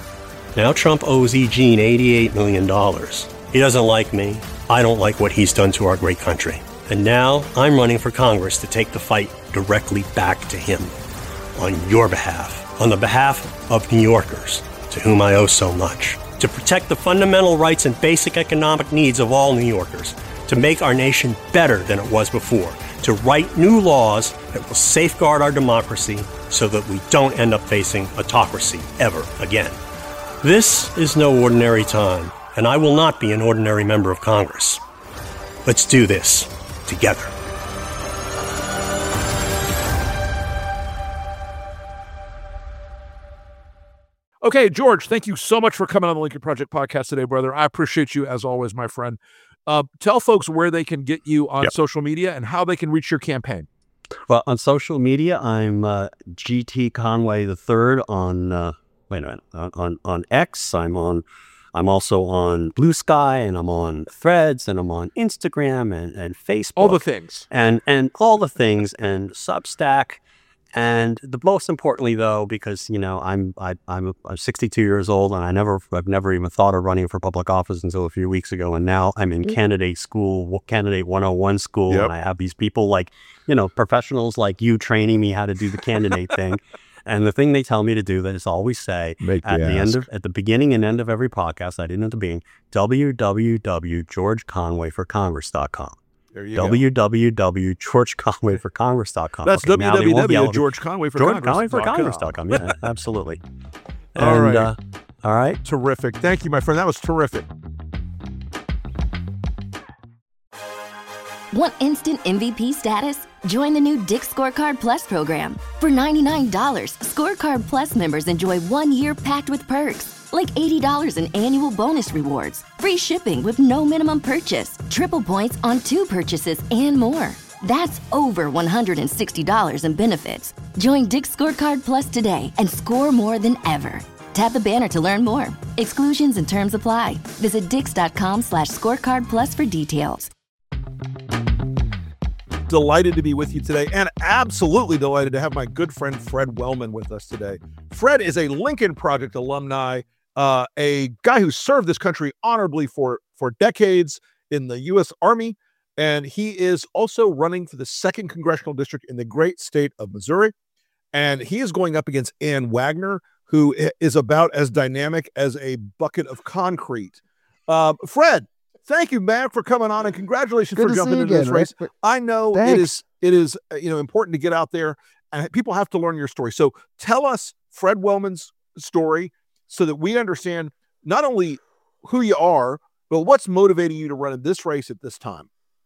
Now Trump owes E. Jean $88 million. He doesn't like me. I don't like what he's done to our great country. And now I'm running for Congress to take the fight directly back to him. On your behalf. On the behalf of New Yorkers, to whom I owe so much. To protect the fundamental rights and basic economic needs of all New Yorkers. To make our nation better than it was before. To write new laws that will safeguard our democracy so that we don't end up facing autocracy ever again. This is no ordinary time, and I will not be an ordinary member of Congress. Let's do this together. Okay, George, thank you so much for coming on the Lincoln Project podcast today, brother. I appreciate you as always, my friend. Tell folks where they can get you on social media and how they can reach your campaign. Well, on social media, I'm GT Conway III on on X. I'm also on Blue Sky, and I'm on Threads, and I'm on Instagram and Facebook. All the things. And all the things, and Substack. And the most importantly, though, because I'm 62 years old, and I've never even thought of running for public office until a few weeks ago, and now I'm in candidate 101 school, and I have these people professionals like you training me how to do the candidate thing. And the thing they tell me to do, that is always say at the beginning and end of every podcast, I didn't at the beginning, www.georgeconwayforcongress.com. There you go. www.georgeconwayforcongress.com. That's www.georgeconwayforcongress.com. Yeah, absolutely. All right. All right. Terrific. Thank you, my friend. That was terrific. Want instant MVP status? Join the new Dick's Scorecard Plus program. For $99, Scorecard Plus members enjoy 1 year packed with perks, like $80 in annual bonus rewards, free shipping with no minimum purchase, triple points on 2 purchases, and more. That's over $160 in benefits. Join Dick's Scorecard Plus today and score more than ever. Tap the banner to learn more. Exclusions and terms apply. Visit dix.com/scorecard plus for details. Delighted to be with you today, and absolutely delighted to have my good friend Fred Wellman with us today. Fred is a Lincoln Project alumni, a guy who served this country honorably for decades in the U.S. Army, and he is also running for the 2nd Congressional District in the great state of Missouri, and he is going up against Ann Wagner, who is about as dynamic as a bucket of concrete. Fred, thank you, man, for coming on, and congratulations for jumping into this race. Right? I know it is important to get out there, and people have to learn your story. So tell us Fred Wellman's story so that we understand not only who you are, but what's motivating you to run in this race at this time.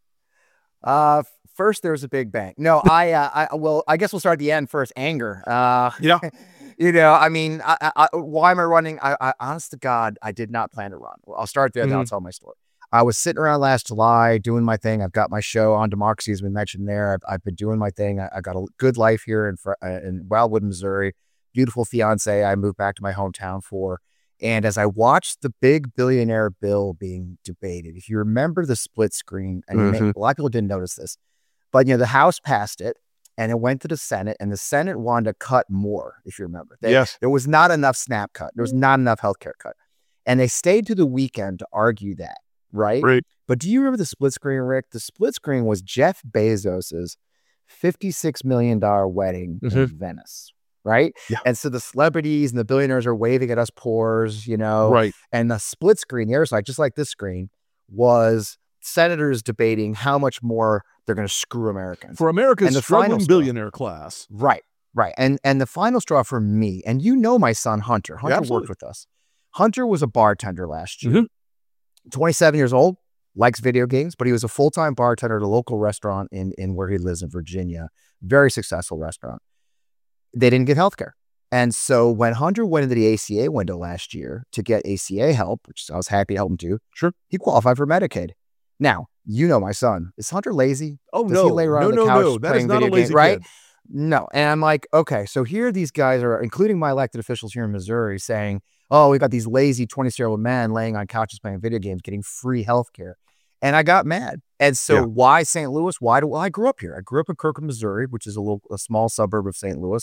First, there's a big bang. No, I guess we'll start at the end first. Anger. Yeah. I mean, why am I running? I honest to God, I did not plan to run. Well, I'll start there, then I'll tell my story. I was sitting around last July doing my thing. I've got my show on Democracy, as we mentioned there. I've been doing my thing. I got a good life here in Wildwood, Missouri. Beautiful fiance I moved back to my hometown for. And as I watched the big billionaire bill being debated, if you remember the split screen, and a lot of people didn't notice this, but the House passed it, and it went to the Senate, and the Senate wanted to cut more, if you remember. There was not enough SNAP cut. There was not enough healthcare cut. And they stayed to the weekend to argue that. Right. But do you remember the split screen, Rick? The split screen was Jeff Bezos's $56 million wedding in Venice. Right. Yeah. And so the celebrities and the billionaires are waving at us poors, Right. And the split screen, the other side, just like this screen, was senators debating how much more they're going to screw Americans. For America's struggling billionaire class. Right. Right. And the final straw for me, and my son, Hunter. Hunter worked with us. Hunter was a bartender last year. 27 years old, likes video games, but he was a full-time bartender at a local restaurant in where he lives in Virginia. Very successful restaurant. They didn't get healthcare. And so when Hunter went into the ACA window last year to get ACA help, which I was happy to help him do, he qualified for Medicaid. Now, my son. Is Hunter lazy? Oh, Does he lay around on the couch that is not a lazy game, right? Kid. No. And I'm like, okay, so here these guys are, including my elected officials here in Missouri, saying, oh, we got these lazy 26-year-old men laying on couches playing video games, getting free healthcare. And I got mad. And so why St. Louis? I grew up here. I grew up in Kirkland, Missouri, which is a small suburb of St. Louis.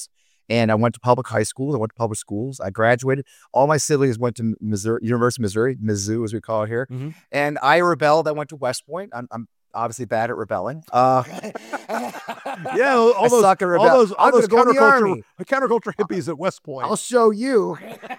And I went to public high school. I went to public schools. I graduated. All my siblings went to University of Missouri, Mizzou, as we call it here. Mm-hmm. And I rebelled. I went to West Point. I'm obviously bad at rebelling. Yeah, all those counterculture hippies at West Point. I'll show you.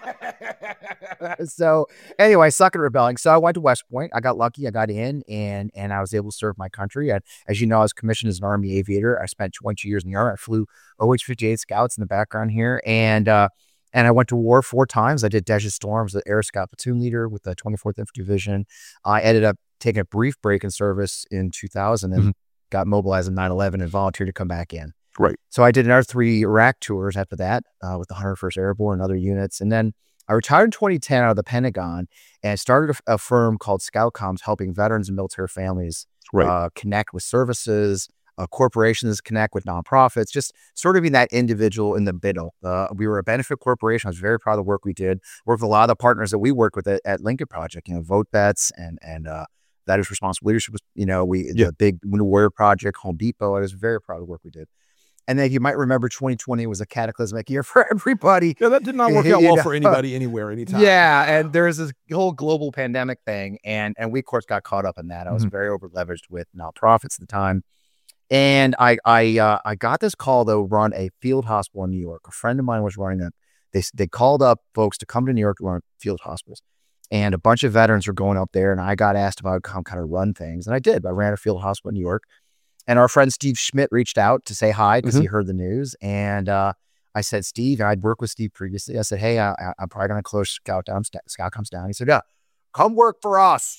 So anyway, I suck at rebelling. So I went to West Point. I got lucky. I got in, and I was able to serve my country. As you know, I was commissioned as an Army aviator. I spent 20 years in the Army. I flew OH-58 Scouts in the background here, and I went to war 4 times. I did Desert Storm as the Air Scout platoon leader with the 24th Infantry Division. I ended up taking a brief break in service in 2000 and got mobilized in 9/11 and volunteered to come back in. Right. So I did another 3 Iraq tours after that with the 101st Airborne and other units. And then I retired in 2010 out of the Pentagon and started a firm called Scoutcoms, helping veterans and military families connect with services, corporations connect with nonprofits, just sort of being that individual in the middle. We were a benefit corporation. I was very proud of the work we did. Worked with a lot of the partners that we worked with at Lincoln Project, Vote Bets and that is Responsible Leadership. The big Winter Warrior Project, Home Depot. I was very proud of the work we did. And then you might remember 2020 was a cataclysmic year for everybody. Yeah, that did not work out well for anybody, anywhere, anytime. Yeah, and there's this whole global pandemic thing, and we of course got caught up in that. I was very over leveraged with nonprofits at the time. And I got this call to run a field hospital in New York. A friend of mine was running it. They called up folks to come to New York to run field hospitals. And a bunch of veterans were going up there, and I got asked if I would come kind of run things. And I did. I ran a field hospital in New York. And our friend Steve Schmidt reached out to say hi because he heard the news. And I said, Steve, I'd worked with Steve previously. I said, hey, I'm probably going to close Scout comes down. He said, yeah, come work for us.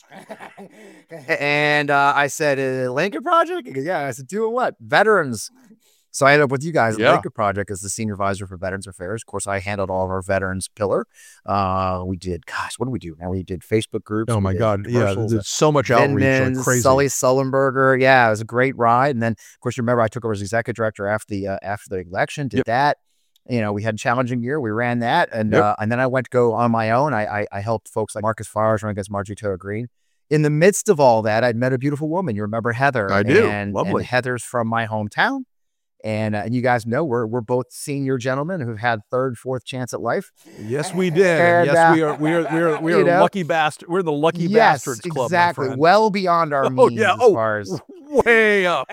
And I said, Lincoln Project? Yeah. I said, doing what? Veterans. So I ended up with you guys at Lincoln Project as the senior advisor for Veterans Affairs. Of course, I handled all of our veterans pillar. We did, what do we do? Now we did Facebook groups. Oh my God. Yeah. There's so much outreach. Like crazy. Sully Sullenberger. Yeah. It was a great ride. And then of course, you remember I took over as executive director after the election, did that. We had a challenging year. We ran that. And then I went to go on my own. I helped folks like Marcus Fowers run against Marjorie Taylor Greene. In the midst of all that, I'd met a beautiful woman. You remember Heather. I do. Lovely. And Heather's from my hometown. And you guys know we're both senior gentlemen who've had 3rd, 4th chance at life. Yes, we did. And, yes, we are lucky bastard. We're the lucky bastards club. Exactly. Well beyond our means as far as way up.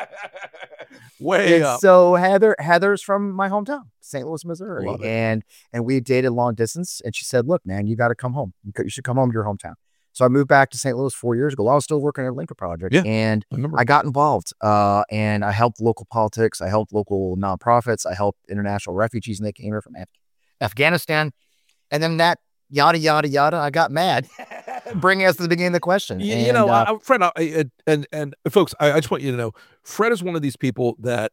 Way up. So Heather's from my hometown, St. Louis, Missouri. And we dated long distance. And she said, look, man, you got to come home. You should come home to your hometown. So I moved back to St. Louis 4 years ago. I was still working at Lincoln Project, and I got involved. And I helped local politics. I helped local nonprofits. I helped international refugees, and they came here from Afghanistan. And then that yada yada yada. I got mad, bringing us to the beginning of the question. Fred, and folks, I just want you to know, Fred is one of these people that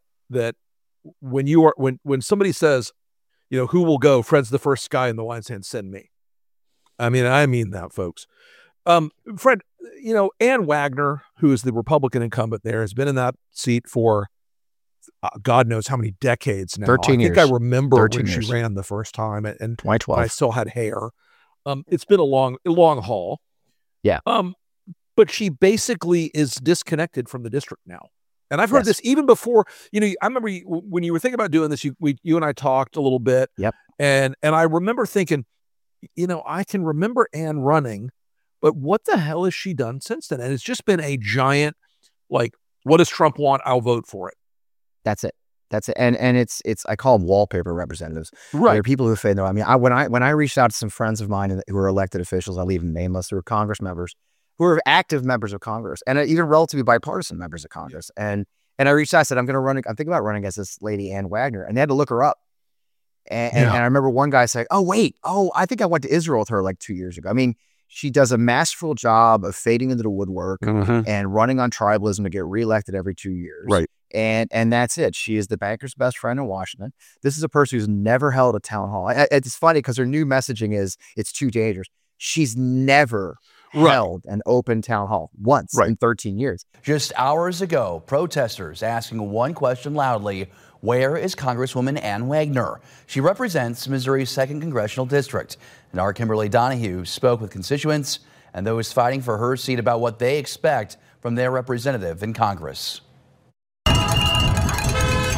when somebody says, who will go, Fred's the first guy in the line saying, send me. I mean that, folks. Fred, Ann Wagner, who is the Republican incumbent there, has been in that seat for God knows how many decades now. 13 years. I think I remember when she ran the first time, and 2012. I still had hair. It's been a long haul. Yeah. But she basically is disconnected from the district now. And I've heard this even before. I remember when you were thinking about doing this, you and I talked a little bit. Yep. And I remember thinking, I can remember Ann running, but what the hell has she done since then? And it's just been a giant, what does Trump want? I'll vote for it. That's it. And it's I call them wallpaper representatives. Right. There are people who say no. When I reached out to some friends of mine who are elected officials, I'll leave them nameless, who are Congress members, who are active members of Congress, and even relatively bipartisan members of Congress. And I reached out, I said, I'm thinking about running against this lady, Ann Wagner. And they had to look her up. And I remember one guy saying, I think I went to Israel with her 2 years ago. She does a masterful job of fading into the woodwork and running on tribalism to get reelected every 2 years. Right. And that's it. She is the banker's best friend in Washington. This is a person who's never held a town hall. It's funny because her new messaging is it's too dangerous. She's never held an open town hall once in 13 years. Just hours ago, protesters asking one question loudly: where is Congresswoman Ann Wagner? She represents Missouri's 2nd Congressional District. And our Kimberly Donahue spoke with constituents and those fighting for her seat about what they expect from their representative in Congress.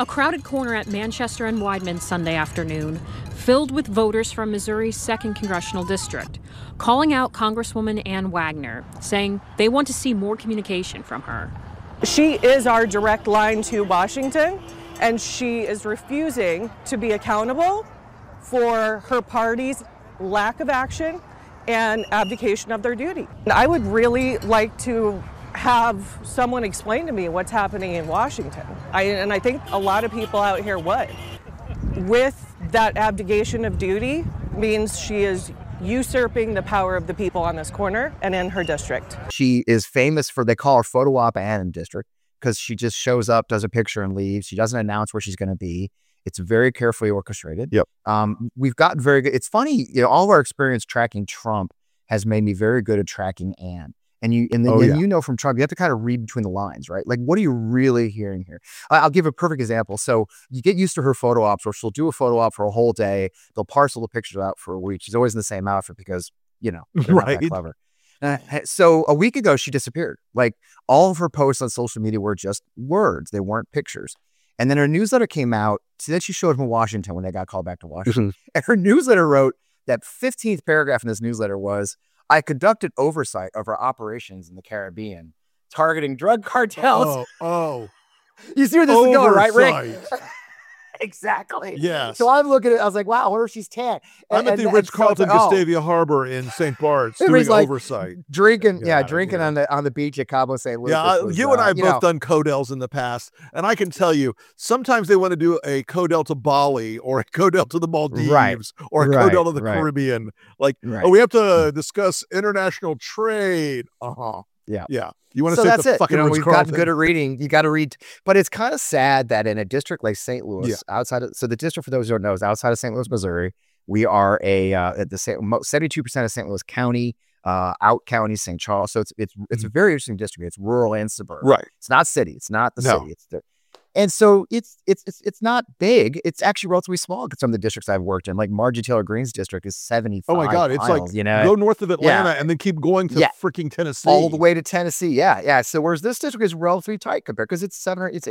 A crowded corner at Manchester and Weidman Sunday afternoon, filled with voters from Missouri's 2nd Congressional District, calling out Congresswoman Ann Wagner, saying they want to see more communication from her. She is our direct line to Washington, and she is refusing to be accountable for her party's lack of action and abdication of their duty. I would really like to have someone explain to me what's happening in Washington. And I think a lot of people out here would. With that abdication of duty means she is usurping the power of the people on this corner and in her district. She is famous for, they call her Photo Op Ann district, because she just shows up, does a picture and leaves. She doesn't announce where she's going to be. It's very carefully orchestrated. Yep. We've gotten very good. It's funny, all of our experience tracking Trump has made me very good at tracking Ann. And you know from Trump, you have to kind of read between the lines, right? Like, what are you really hearing here? I'll give a perfect example. So you get used to her photo ops, where she'll do a photo op for a whole day. They'll parcel the pictures out for a week. She's always in the same outfit because, they're not that clever. So a week ago, she disappeared. Like, all of her posts on social media were just words. They weren't pictures. And then her newsletter came out. So then she showed up in Washington when they got called back to Washington. And her newsletter wrote that 15th paragraph in this newsletter was, I conducted oversight of our operations in the Caribbean, targeting drug cartels. Oh. You see where this is going, right, Rick? Exactly. Yes. So I'm looking at it, I was like, wow, I wonder if she's tan. I'm at the Ritz-Carlton Gustavia Harbor in St. Bart's doing oversight. Drinking on the beach at Cabo San Lucas. Yeah, you and I have both done Codels in the past, and I can tell you, sometimes they want to do a Codel to Bali or a Codel to the Maldives or a Codel to the Caribbean. Like, we have to discuss international trade. Yeah. You want to so say that's the it. fucking We've gotten good at reading. You got to read, but it's kind of sad that in a district like St. Louis, so the district, for those who don't know, is outside of St. Louis, Missouri. We are at the 72% of St. Louis County, out county, St. Charles. So it's a very interesting district. It's rural and suburban. Right. It's not city. It's not the city. It's and so it's not big. It's actually relatively small because some of the districts I've worked in, like Margie Taylor Greene's district, is 75. Oh my God! It's miles, like go north of Atlanta and then keep going to freaking Tennessee, all the way to Tennessee. Yeah. So whereas this district is relatively tight compared, because it's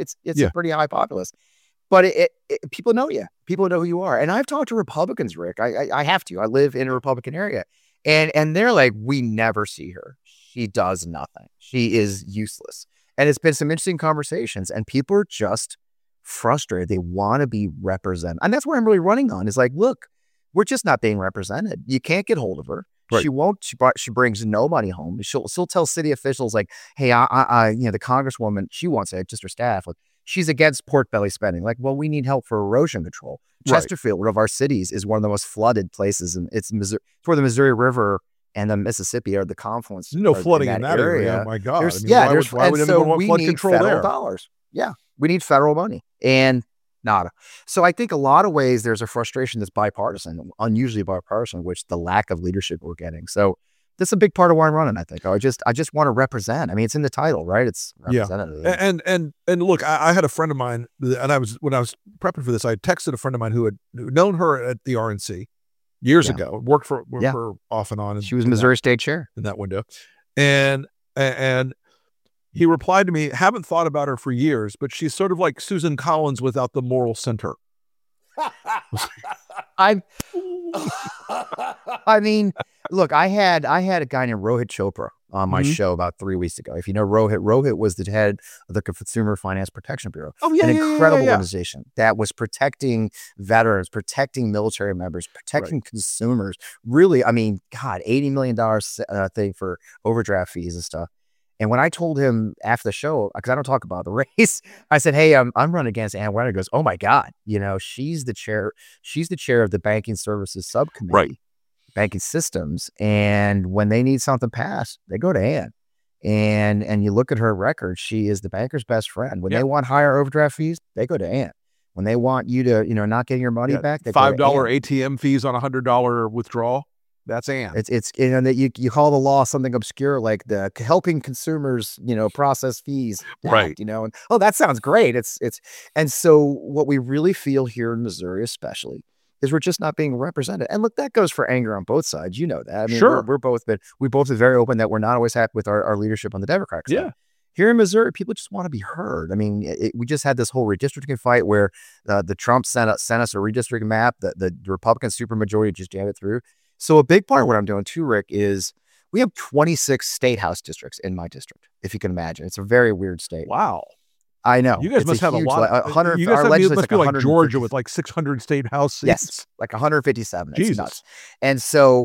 a pretty high populace, but people know you. People know who you are. And I've talked to Republicans, Rick. I have to. I live in a Republican area, and they're like, we never see her. She does nothing. She is useless. And it's been some interesting conversations, and people are just frustrated. They want to be represented. And that's where I'm really running on, is like, look, we're just not being represented. You can't get hold of her. Right. She won't. She brings no money home. She'll tell city officials like, hey, the congresswoman, she wants it, just her staff. Like, she's against pork belly spending. Like, well, we need help for erosion control. Right. Chesterfield, one of our cities, is one of the most flooded places, and it's Missouri, where the Missouri River and the Mississippi are the confluence. There's no flooding in that area. Oh my God. Why would anyone want flood control there? Dollars. Yeah. We need federal money, and nada. So I think a lot of ways there's a frustration that's bipartisan, unusually bipartisan, which the lack of leadership we're getting. So that's a big part of why I'm running, I think. I just want to represent. I mean, it's in the title, right? It's representative. Yeah. And look, I had a friend of mine, and when I was prepping for this, I texted a friend of mine who had known her at the RNC years ago, worked for her off and on. She was Missouri State Chair in that window. And he replied to me, haven't thought about her for years, but she's sort of like Susan Collins without the moral center. I mean, look, I had a guy named Rohit Chopra on my show about 3 weeks ago. If you know Rohit was the head of the Consumer Finance Protection Bureau. Oh, yeah, an incredible organization that was protecting veterans, protecting military members, protecting consumers. Really, I mean, God, $80 million thing for overdraft fees and stuff. And when I told him after the show, because I don't talk about the race, I said, hey, I'm running against Ann Wagner. He goes, oh my God, she's the chair of the banking services subcommittee, banking systems. And when they need something passed, they go to Ann. And you look at her record, she is the banker's best friend. When they want higher overdraft fees, they go to Ann. When they want you to, not getting your money back, they $5 ATM fees on $100 withdrawal. That's Ann. It's that you call the law something obscure like the helping consumers, process fees. Right. And that sounds great. And so what we really feel here in Missouri, especially, is we're just not being represented. And look, that goes for anger on both sides. You know that. I mean, sure. we both been very open that we're not always happy with our leadership on the Democratic side. Yeah. Here in Missouri, people just want to be heard. I mean, we just had this whole redistricting fight where the Trump sent us a redistricting map. The Republican supermajority just jammed it through. So a big part of what I'm doing too, Rick, is we have 26 state house districts in my district, if you can imagine. It's a very weird state. Wow. I know. You guys must have a lot. You guys must be like Georgia with like 600 state house seats. Yes, like 157. Jesus. It's nuts. And so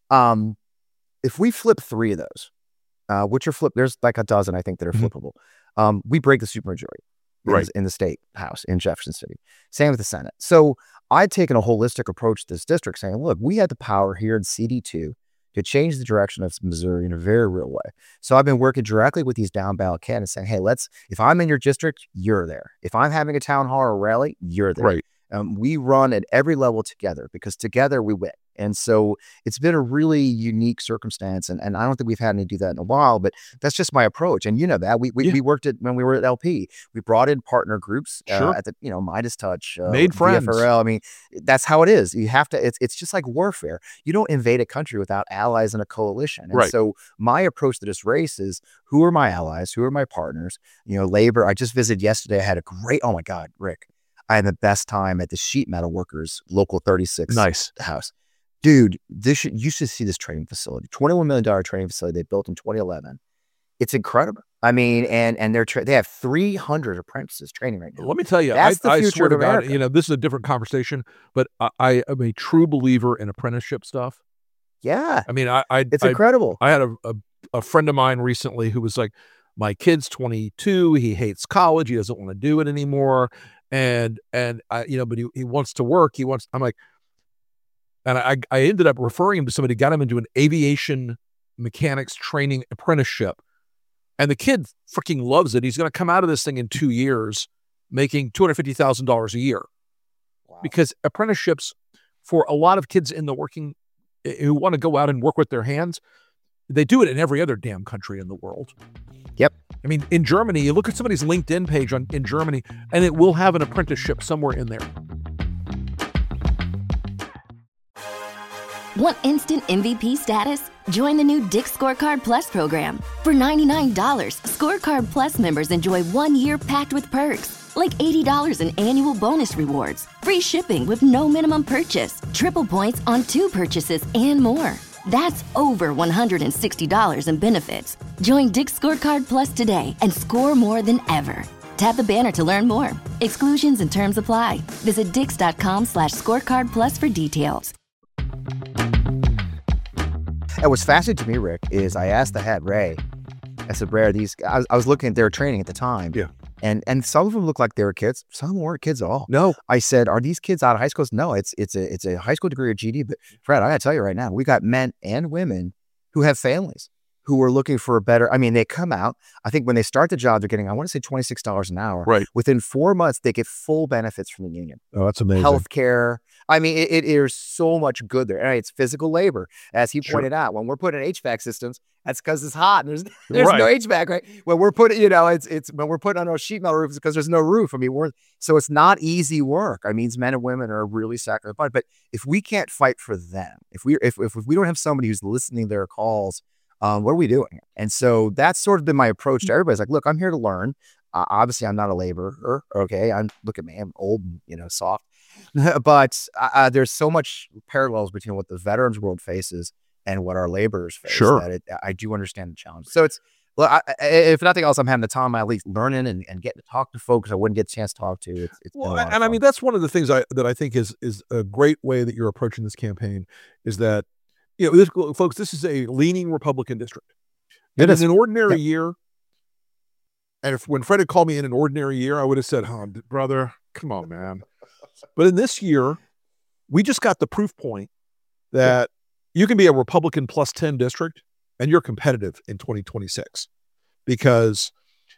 if we flip 3 of those, which are there's like a dozen, I think, that are flippable. We break the supermajority in the state house in Jefferson City. Same with the Senate. So I'd taken a holistic approach to this district saying, look, we had the power here in CD2 to change the direction of Missouri in a very real way. So I've been working directly with these down ballot candidates saying, hey, if I'm in your district, you're there. If I'm having a town hall or rally, you're there. Right. We run at every level together because together we win. And so it's been a really unique circumstance. And I don't think we've had any do that in a while, but that's just my approach. And you know that we worked it when we were at LP. We brought in partner groups at the, Midas Touch, made friends. VFRL. I mean, that's how it is. You have to, it's just like warfare. You don't invade a country without allies in a coalition. And so my approach to this race is, who are my allies? Who are my partners? Labor. I just visited yesterday. I had a great, oh my God, Rick, I had the best time at the sheet metal workers, Local 36 house. Dude, you should see this training facility. $21 million training facility they built in 2011. It's incredible. I mean, and they have 300 apprentices training right now. Let me tell you, that's the I future swear of to God, America. this is a different conversation, but I am a true believer in apprenticeship stuff. Yeah. I mean, it's incredible. I had a friend of mine recently who was like, my kid's 22. He hates college. He doesn't want to do it anymore. And but he wants to work. I'm like, and I ended up referring him to somebody, got him into an aviation mechanics training apprenticeship. And the kid freaking loves it. He's going to come out of this thing in 2 years making $250,000 a year. Wow. Because apprenticeships for a lot of kids in the working who want to go out and work with their hands, they do it in every other damn country in the world. Yep. I mean, in Germany, you look at somebody's LinkedIn page in Germany, and it will have an apprenticeship somewhere in there. Want instant MVP status? Join the new Dick's Scorecard Plus program. For $99, Scorecard Plus members enjoy 1 year packed with perks, like $80 in annual bonus rewards, free shipping with no minimum purchase, triple points on 2 purchases, and more. That's over $160 in benefits. Join Dick's Scorecard Plus today and score more than ever. Tap the banner to learn more. Exclusions and terms apply. Visit dix.com/scorecard plus for details. And what's fascinating to me, Rick, is I asked the head, Ray, I said, Ray, are these, I was looking at their training at the time. Yeah. And some of them look like they were kids. Some weren't kids at all. No. I said, are these kids out of high school? No, it's a high school degree or GED. But Fred, I got to tell you right now, we got men and women who have families who are looking for a better, I mean, they come out, I think when they start the job, they're getting, I want to say $26 an hour. Right. Within 4 months, they get full benefits from the union. Oh, that's amazing. Healthcare. I mean, it is so much good there. And it's physical labor. As he pointed out, when we're putting HVAC systems, that's because it's hot and there's no HVAC, right? When we're putting, it's when we're putting on our sheet metal roofs because there's no roof. I mean, so it's not easy work. I mean, men and women are really sacrificing. But if we can't fight for them, if we don't have somebody who's listening to their calls, what are we doing? And so that's sort of been my approach to everybody. It's like, look, I'm here to learn. Obviously, I'm not a laborer. Okay, look at me, I'm old and soft. But there's so much parallels between what the veterans world faces and what our laborers face. Sure. That I do understand the challenge. So it's, well, if nothing else, I'm having the time at least learning and getting to talk to folks I wouldn't get a chance to talk to. It's well, and I mean, that's one of the things that I think is a great way that you're approaching this campaign is that, folks, this is a leaning Republican district. And in an ordinary year, and when Fred had called me in an ordinary year, I would have said, brother, come on, man. But in this year, we just got the proof point that you can be a Republican plus 10 district and you're competitive in 2026 because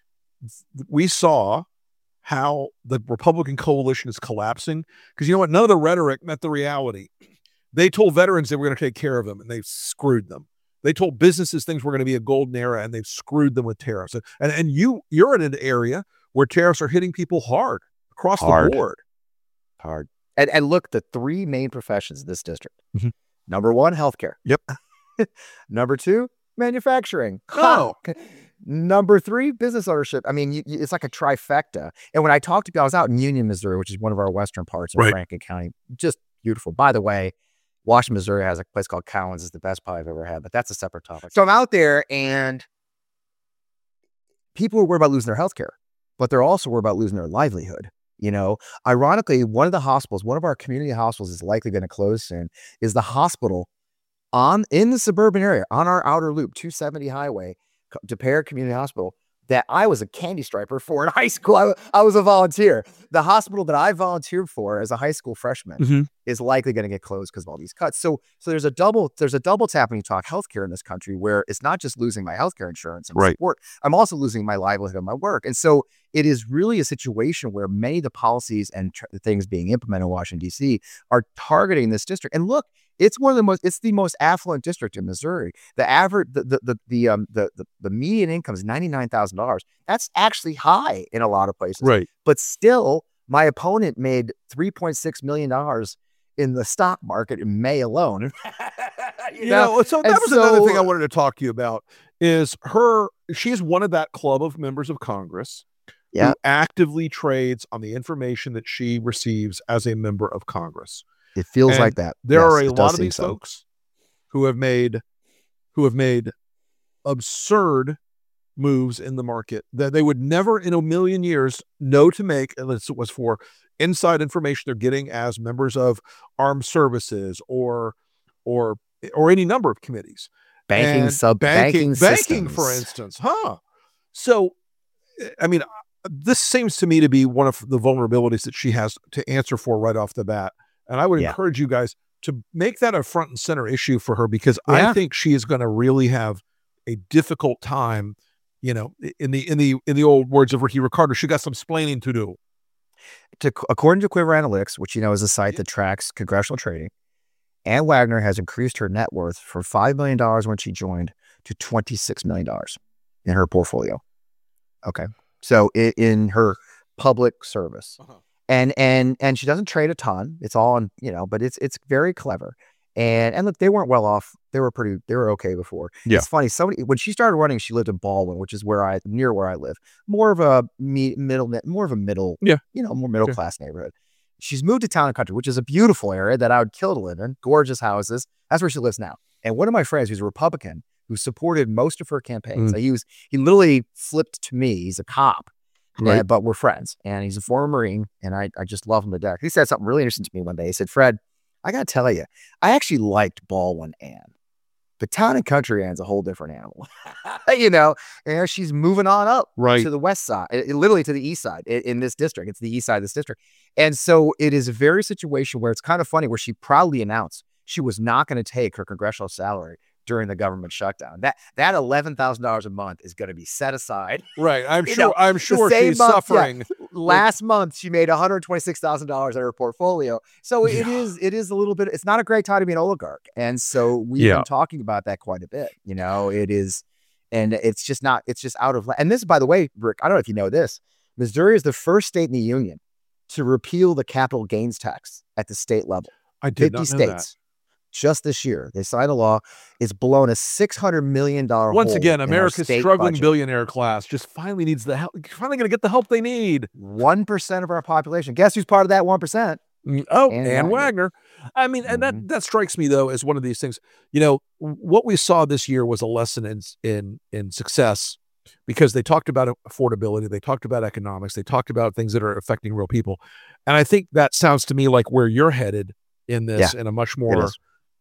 we saw how the Republican coalition is collapsing. Because you know what? None of the rhetoric met the reality. They told veterans they were going to take care of them and they've screwed them. They told businesses things were going to be a golden era and they've screwed them with tariffs. And you're in an area where tariffs are hitting people hard across the board. Hard. And look, the 3 main professions in this district. Mm-hmm. Number 1, healthcare. Yep. Number 2, manufacturing. Oh. Number 3, business ownership. I mean, it's like a trifecta. And when I talked to people, I was out in Union, Missouri, which is one of our western parts of Franklin County. Just beautiful. By the way, Washington, Missouri has a place called Cowan's. It's the best pie I've ever had, but that's a separate topic. So I'm out there and people are worried about losing their health care, but they're also worried about losing their livelihood. You know, ironically, one of our community hospitals is likely going to close soon, is the hospital in the suburban area on our outer loop, 270 highway, DePere Community Hospital, that I was a candy striper for in high school. I was a volunteer. The hospital that I volunteered for as a high school freshman is likely going to get closed because of all these cuts. So there's a double tap when you talk healthcare in this country, where it's not just losing my healthcare insurance and support. I'm also losing my livelihood and my work. And so it is really a situation where many of the policies and things being implemented in Washington, D.C. are targeting this district. And look, it's the most affluent district in Missouri. The average, the median income is $99,000. That's actually high in a lot of places. Right. But still, my opponent made $3.6 million in the stock market in May alone. So that was another thing I wanted to talk to you about is she's one of that club of members of Congress who actively trades on the information that she receives as a member of Congress. It feels like that. There are a lot of these folks who have made absurd moves in the market that they would never in a million years know to make unless it was for inside information they're getting as members of armed services or any number of committees. Banking, for instance. So, I mean, this seems to me to be one of the vulnerabilities that she has to answer for right off the bat. And I would encourage you guys to make that a front and center issue for her, because I think she is going to really have a difficult time. You know, in the old words of Ricky Ricardo, she got some splaining to do. According to Quiver Analytics, which is a site that tracks congressional trading, Ann Wagner has increased her net worth from $5 million when she joined to $26 million in her portfolio. Okay, so in her public service. And she doesn't trade a ton. It's all on, but it's very clever. And look, they weren't well off. They were okay before. Yeah. It's funny. When she started running, she lived in Baldwin, which is near where I live. More of a middle class neighborhood. She's moved to Town and Country, which is a beautiful area that I would kill to live in. Gorgeous houses. That's where she lives now. And one of my friends, who's a Republican, who supported most of her campaigns, he literally flipped to me. He's a cop. Right. But we're friends, and he's a former Marine, and I just love him to death. He said something really interesting to me one day. He said, "Fred, I got to tell you, I actually liked Baldwin Ann, but Town and Country Ann's a whole different animal." And she's moving on up to the west side, literally to the east side in this district. It's the east side of this district. And so it is a very situation where it's kind of funny, where she proudly announced she was not going to take her congressional salary during the government shutdown. That $11,000 a month is going to be set aside. Right. I'm sure she's suffering. Last month she made $126,000 in her portfolation. So it is a little bit, it's not a great time to be an oligarch. And so we've been talking about that quite a bit. It is, and it's just out of, and this, by the way, Rick, I don't know if you know this, Missouri is the first state in the union to repeal the capital gains tax at the state level. I did not know states. That. Just this year, they signed a law. It's blown a $600 million Once again, America's struggling billionaire class just finally needs the help. Finally going to get the help they need. 1% of our population. Guess who's part of that 1%? Ann Wagner. I mean, and that strikes me though as one of these things. What we saw this year was a lesson in success, because they talked about affordability, they talked about economics, they talked about things that are affecting real people, and I think that sounds to me like where you're headed in this in a much more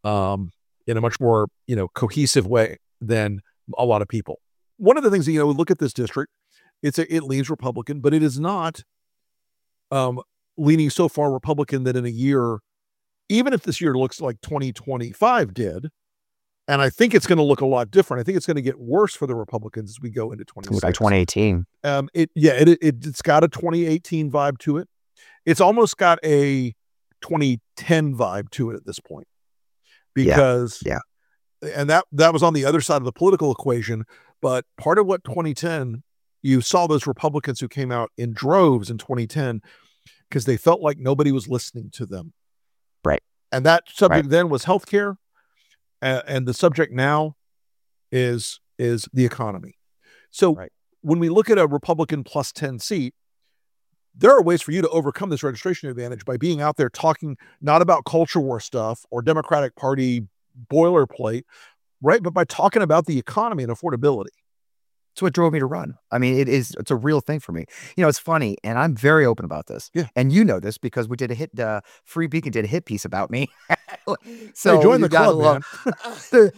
cohesive way than a lot of people. One of the things that, look at this district, it leans Republican, but it is not leaning so far Republican that in a year, even if this year looks like 2025 did, and I think it's going to look a lot different. I think it's going to get worse for the Republicans as we go into 2026. Like 2018. It's got a 2018 vibe to it. It's almost got a 2010 vibe to it at this point. Because and that was on the other side of the political equation, but part of what 2010, you saw those Republicans who came out in droves in 2010 because they felt like nobody was listening to them. Right. And that subject then was healthcare, and the subject now is the economy. So when we look at a Republican plus 10 seat, there are ways for you to overcome this registration advantage by being out there talking not about culture war stuff or Democratic Party boilerplate, right? But by talking about the economy and affordability. It's what drove me to run. I mean, it's a real thing for me. You know, it's funny, and I'm very open about this. Yeah. And you know this because we did a hit, Free Beacon did a hit piece about me. So join the club, man.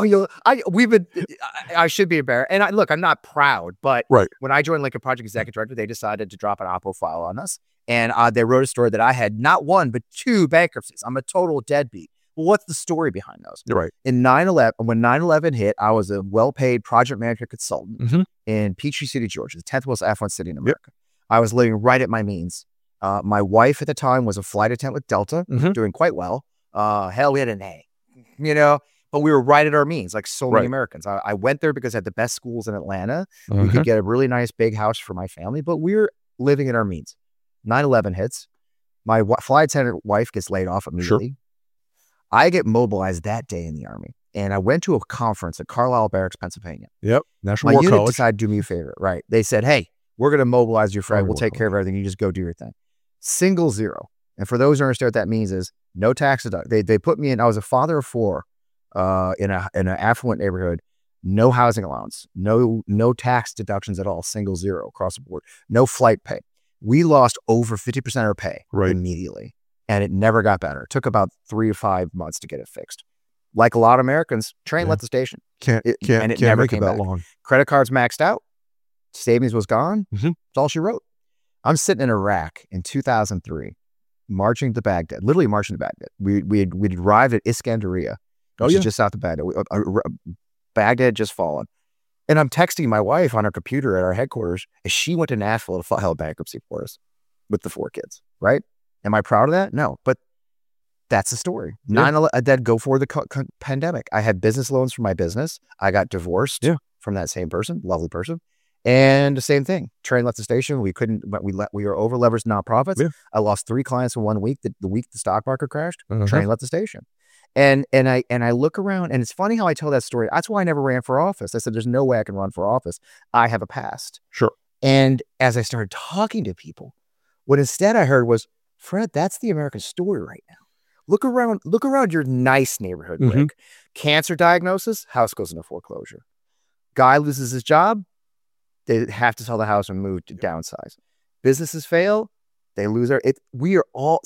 I should be embarrassed. And look, I'm not proud, but right. when I joined Lincoln Project Executive Director, they decided to drop an Oppo file on us. And they wrote a story that I had not one, but 2 bankruptcies. I'm a total deadbeat. Well, what's the story behind those? You're right. When 9/11 hit, I was a well-paid project management consultant in Peachtree City, Georgia, the 10th most affluent city in America. Yep. I was living right at my means. My wife at the time was a flight attendant with Delta, doing quite well. Hell, we had an A, you know, but we were right at our means, like so many Americans. I went there because I had the best schools in Atlanta. We could get a really nice big house for my family, but we were living at our means. 9/11 hits. My flight attendant wife gets laid off immediately. Sure. I get mobilized that day in the Army, and I went to a conference at Carlisle Barracks, Pennsylvania. Yep, National War College. My unit decided to do me a favor, right? They said, hey, we're going to mobilize your friend. We'll take care of everything. You just go do your thing. Single zero. And for those who understand what that means is no tax deduction. They put me in, I was a father of 4 in an affluent neighborhood, no housing allowance, no tax deductions at all, single zero across the board, no flight pay. We lost over 50% of our pay immediately. And it never got better. It took about 3 to 5 months to get it fixed. Like a lot of Americans, train left the station. Can't never make came it that back. long. Credit cards maxed out. Savings was gone. That's all she wrote. I'm sitting in Iraq in 2003, marching to Baghdad, literally marching to Baghdad. We'd arrived at Iskandariya, which is just south of Baghdad. Baghdad had just fallen. And I'm texting my wife on her computer at our headquarters as she went to Nashville to file bankruptcy for us with the 4 kids, right? Am I proud of that? No, but that's the story. 9/11, then go for the pandemic. I had business loans for my business. I got divorced from that same person, lovely person. And the same thing. Train left the station. We couldn't, but we were over leveraged nonprofits. Yeah. I lost 3 clients in 1 week. The week the stock market crashed, train left the station. And I look around, and it's funny how I tell that story. That's why I never ran for office. I said, there's no way I can run for office. I have a past. Sure. And as I started talking to people, what instead I heard was, Fred, that's the American story right now. Look around your nice neighborhood, Rick. Cancer diagnosis, house goes into foreclosure. Guy loses his job, they have to sell the house and move to downsize. Businesses fail, they lose we are all,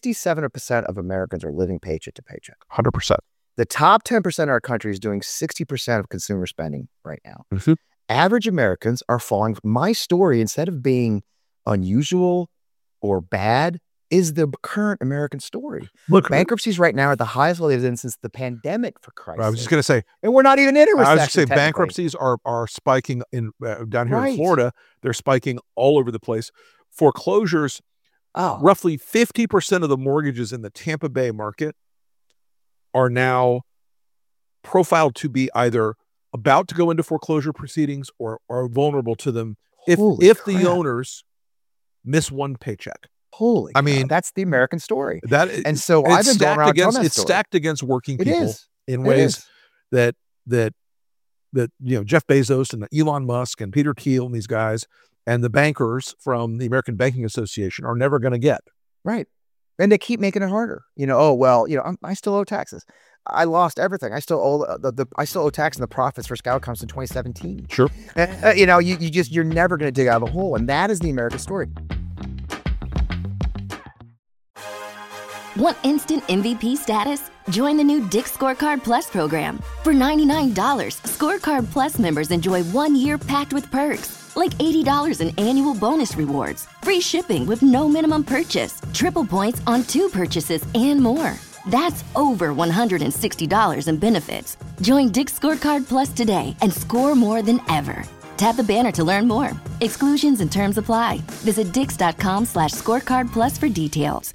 67% of Americans are living paycheck to paycheck. 100%. The top 10% of our country is doing 60% of consumer spending right now. Average Americans are falling. My story, instead of being unusual or bad, is the current American story. Look, bankruptcies right now are the highest level they've been since the pandemic, for Christ's sake. I was just going to say, and we're not even in a recession. I was just going to say, bankruptcies are spiking in down here in Florida. They're spiking all over the place. Foreclosures, roughly 50% of the mortgages in the Tampa Bay market are now profiled to be either about to go into foreclosure proceedings or are vulnerable to them if the owners miss one paycheck. Holy I mean, that's the American story. And so I've been going around telling that it's story. stacked against working people in ways that Jeff Bezos and Elon Musk and Peter Thiel and these guys and the bankers from the American Banking Association are never going to get. Right. And they keep making it harder. I still owe taxes. I lost everything. I still owe I still owe tax on the profits for Scout Comps in 2017. Sure. You're never going to dig out of the hole, and that is the American story. Want instant MVP status? Join the new Dick's Scorecard Plus program. For $99, Scorecard Plus members enjoy 1 year packed with perks, like $80 in annual bonus rewards, free shipping with no minimum purchase, triple points on 2 purchases, and more. That's over $160 in benefits. Join Dick's Scorecard Plus today and score more than ever. Tap the banner to learn more. Exclusions and terms apply. Visit dix.com/scorecard plus for details.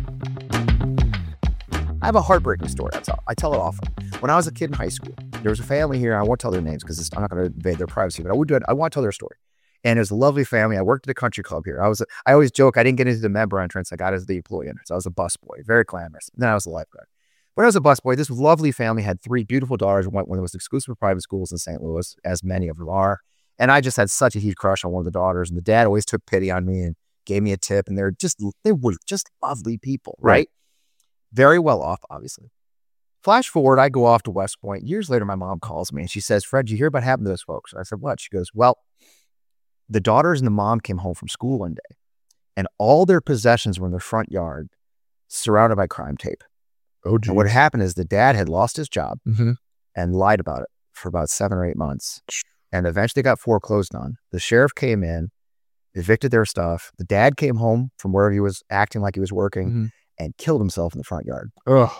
I have a heartbreaking story. I tell it often. When I was a kid in high school, there was a family here. I won't tell their names because I'm not going to invade their privacy, but I would do it. I want to tell their story. And it was a lovely family. I worked at a country club here. I always joke, I didn't get into the member entrance. I got as the employee entrance. I was a busboy, very glamorous. Then I was a lifeguard. When I was a busboy, this lovely family had 3 beautiful daughters, went one of the most exclusive private schools in St. Louis, as many of them are. And I just had such a huge crush on one of the daughters, and the dad always took pity on me and gave me a tip, and they were just lovely people, right? Very well off, obviously. Flash forward, I go off to West Point. Years later, my mom calls me and she says, Fred, you hear about what happened to those folks? I said, what? She goes, well, the daughters and the mom came home from school one day and all their possessions were in their front yard surrounded by crime tape. Oh, geez. And what happened is the dad had lost his job and lied about it for about 7 or 8 months and eventually got foreclosed on. The sheriff came in, evicted their stuff. The dad came home from wherever he was acting like he was working and killed himself in the front yard. Ugh.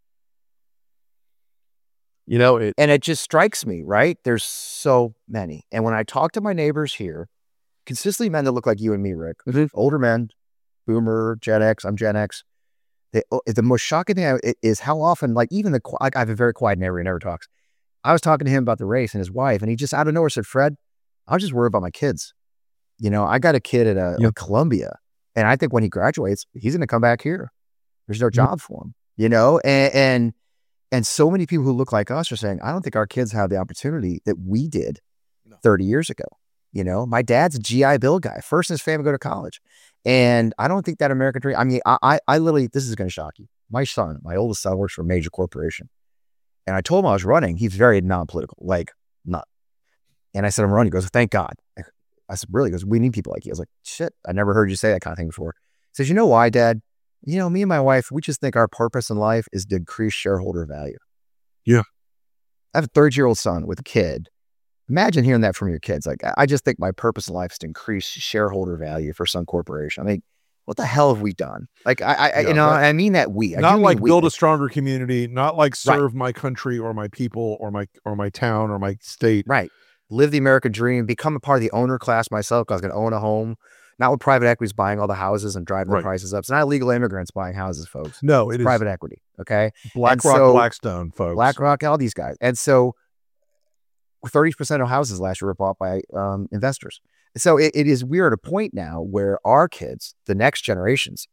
You know, and it just strikes me, right? There's so many. And when I talk to my neighbors here, consistently men that look like you and me, Rick, older men, boomer, Gen X, I'm Gen X. The most shocking thing is how often, like even I have a very quiet neighbor who never talks. I was talking to him about the race and his wife, and he just out of nowhere said, Fred, I was just worried about my kids. You know, I got a kid at a Columbia, and I think when he graduates, he's going to come back here. There's no job for him, you know? And so many people who look like us are saying, I don't think our kids have the opportunity that we did 30 years ago. You know, my dad's a GI Bill guy, first in his family to go to college. And I don't think that American dream, I mean, I literally, this is going to shock you. My oldest son works for a major corporation. And I told him I was running. He's very non-political, like not. And I said, I'm running. He goes, thank God. I said, really? He goes, we need people like you. I was like, shit, I never heard you say that kind of thing before. He says, you know why, Dad? You know, me and my wife, we just think our purpose in life is to increase shareholder value. Yeah. I have a 30-year-old son with a kid. Imagine hearing that from your kids. Like, I just think my purpose in life is to increase shareholder value for some corporation. I mean, what the hell have we done? Like, I mean that we. Not like build a stronger community, not like serve my country or my people or my town or my state. Right. Live the American dream, become a part of the owner class myself because I was going to own a home. Not with private equities buying all the houses and driving the prices up. It's not illegal immigrants buying houses, folks. No, it is private equity. Okay. BlackRock, Blackstone, folks. BlackRock, all these guys. And so 30% of houses last year were bought by investors. So it is, we're at a point now where our kids, the next generations,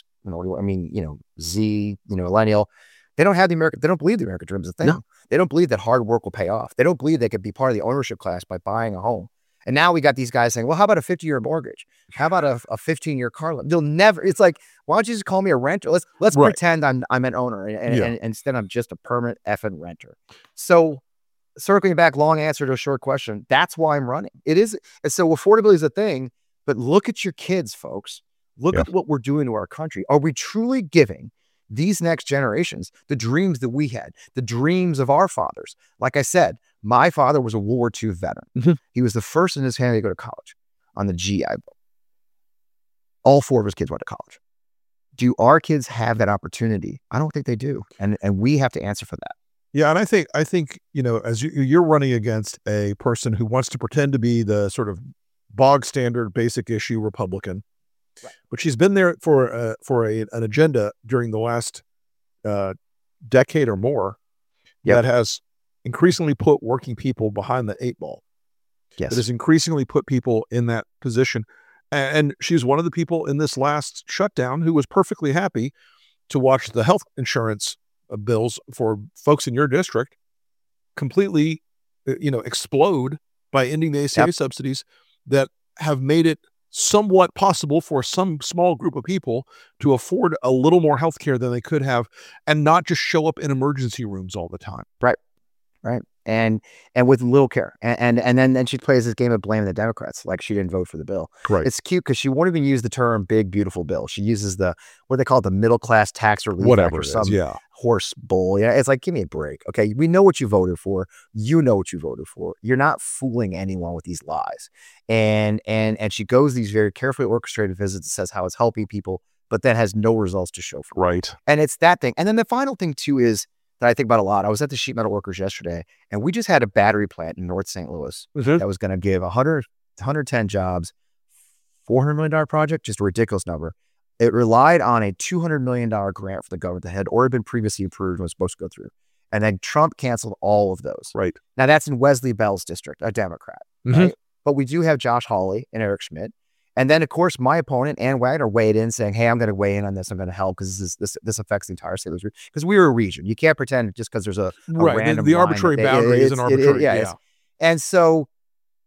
Z, millennial, they don't believe the American dream is a thing. No. They don't believe that hard work will pay off. They don't believe they could be part of the ownership class by buying a home. And now we got these guys saying, well, how about a 50-year mortgage? How about a 15-year car loan? They'll never, it's like, why don't you just call me a renter? Let's pretend I'm an owner and instead I'm just a permanent effing renter. So circling back, long answer to a short question, that's why I'm running. It is. And so affordability is a thing, but look at your kids, folks. Look at what we're doing to our country. Are we truly giving these next generations the dreams that we had, the dreams of our fathers? Like I said, my father was a World War II veteran. He was the first in his family to go to college on the GI Bill. All 4 of his kids went to college. Do our kids have that opportunity? I don't think they do. And we have to answer for that. Yeah. And I think, as you're running against a person who wants to pretend to be the sort of bog standard basic issue Republican, but she's been there for an agenda during the last decade or more that has increasingly put working people behind the 8 ball. Yes. That has increasingly put people in that position. And she's one of the people in this last shutdown who was perfectly happy to watch the health insurance bills for folks in your district completely, explode by ending the ACA subsidies that have made it somewhat possible for some small group of people to afford a little more health care than they could have and not just show up in emergency rooms all the time. Right. And with little care. And then she plays this game of blaming the Democrats, like she didn't vote for the bill. Right. It's cute because she won't even use the term big, beautiful bill. She uses what they call it, the middle class tax relief. Whatever Act or some is, horse bull. Yeah. It's like, give me a break. Okay. We know what you voted for. You know what you voted for. You're not fooling anyone with these lies. And she goes these very carefully orchestrated visits and says how it's helping people, but then has no results to show for it. Right. And it's that thing. And then the final thing too is that I think about a lot. I was at the sheet metal workers yesterday, and we just had a battery plant in North St. Louis that was going to give 110 jobs, $400 million project, just a ridiculous number. It relied on a $200 million grant for the government that had already been previously approved and was supposed to go through. And then Trump canceled all of those. Right. Now that's in Wesley Bell's district, a Democrat. Right? But we do have Josh Hawley and Eric Schmidt. And then, of course, my opponent, Ann Wagner, weighed in saying, hey, I'm going to weigh in on this. I'm going to help because this affects the entire state of the region. Because we're a region. You can't pretend just because there's a random the arbitrary boundary is an arbitrary. And so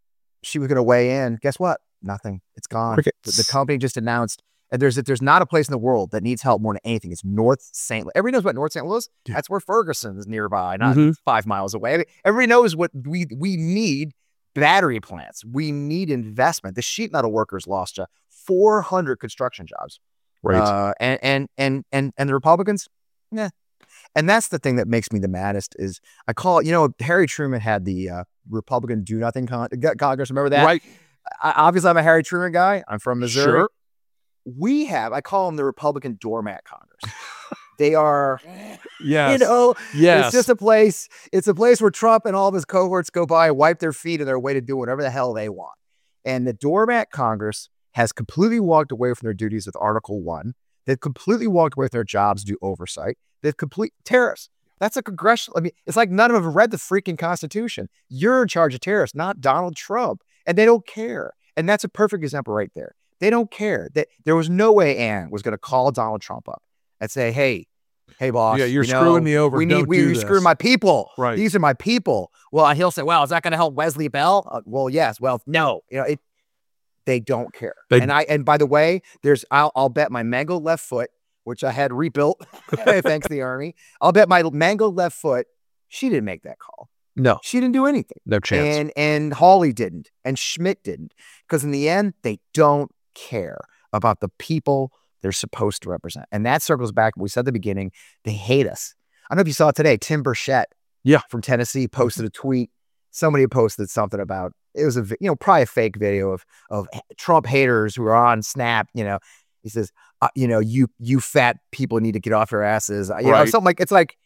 she was going to weigh in. Guess what? Nothing. It's gone. The company just announced, and there's not a place in the world that needs help more than anything. It's North St. Louis. Everybody knows what North St. Louis is. Yeah. That's where Ferguson is nearby, not 5 miles away. I mean, everybody knows what we need. Battery plants. We need investment. The sheet metal workers lost 400 construction jobs. Right. And the Republicans, yeah. And that's the thing that makes me the maddest is I call it, Harry Truman had the Republican do nothing Congress. Remember that? Right. Obviously, I'm a Harry Truman guy. I'm from Missouri. Sure. I call them the Republican doormat Congress. They are, yes. It's just a place. It's a place where Trump and all of his cohorts go by, wipe their feet, and their way to do whatever the hell they want. And the doormat Congress has completely walked away from their duties with Article 1. They've completely walked away from their jobs to do oversight. They've complete tariffs. That's a congressional. I mean, it's like none of them have read the freaking Constitution. You're in charge of tariffs, not Donald Trump. And they don't care. And that's a perfect example right there. They don't care. There was no way Ann was going to call Donald Trump up and say, hey, boss. Yeah, you're screwing me over. You're screwing my people. Right. These are my people. Well, and he'll say, well, is that going to help Wesley Bell? Well, yes. Well, no. They don't care. And by the way, I'll bet my mangled left foot, which I had rebuilt thanks to the Army. I'll bet my mangled left foot, she didn't make that call. No. She didn't do anything. No chance. And Hawley didn't. And Schmidt didn't. Because in the end, they don't care about the people they're supposed to represent. And that circles back to what we said at the beginning. They hate us. I don't know if you saw it today. Tim Burchett from Tennessee posted a tweet. Somebody posted something about, it was probably a fake video of Trump haters who are on Snap. He says, you fat people need to get off your asses. Something like, it's like,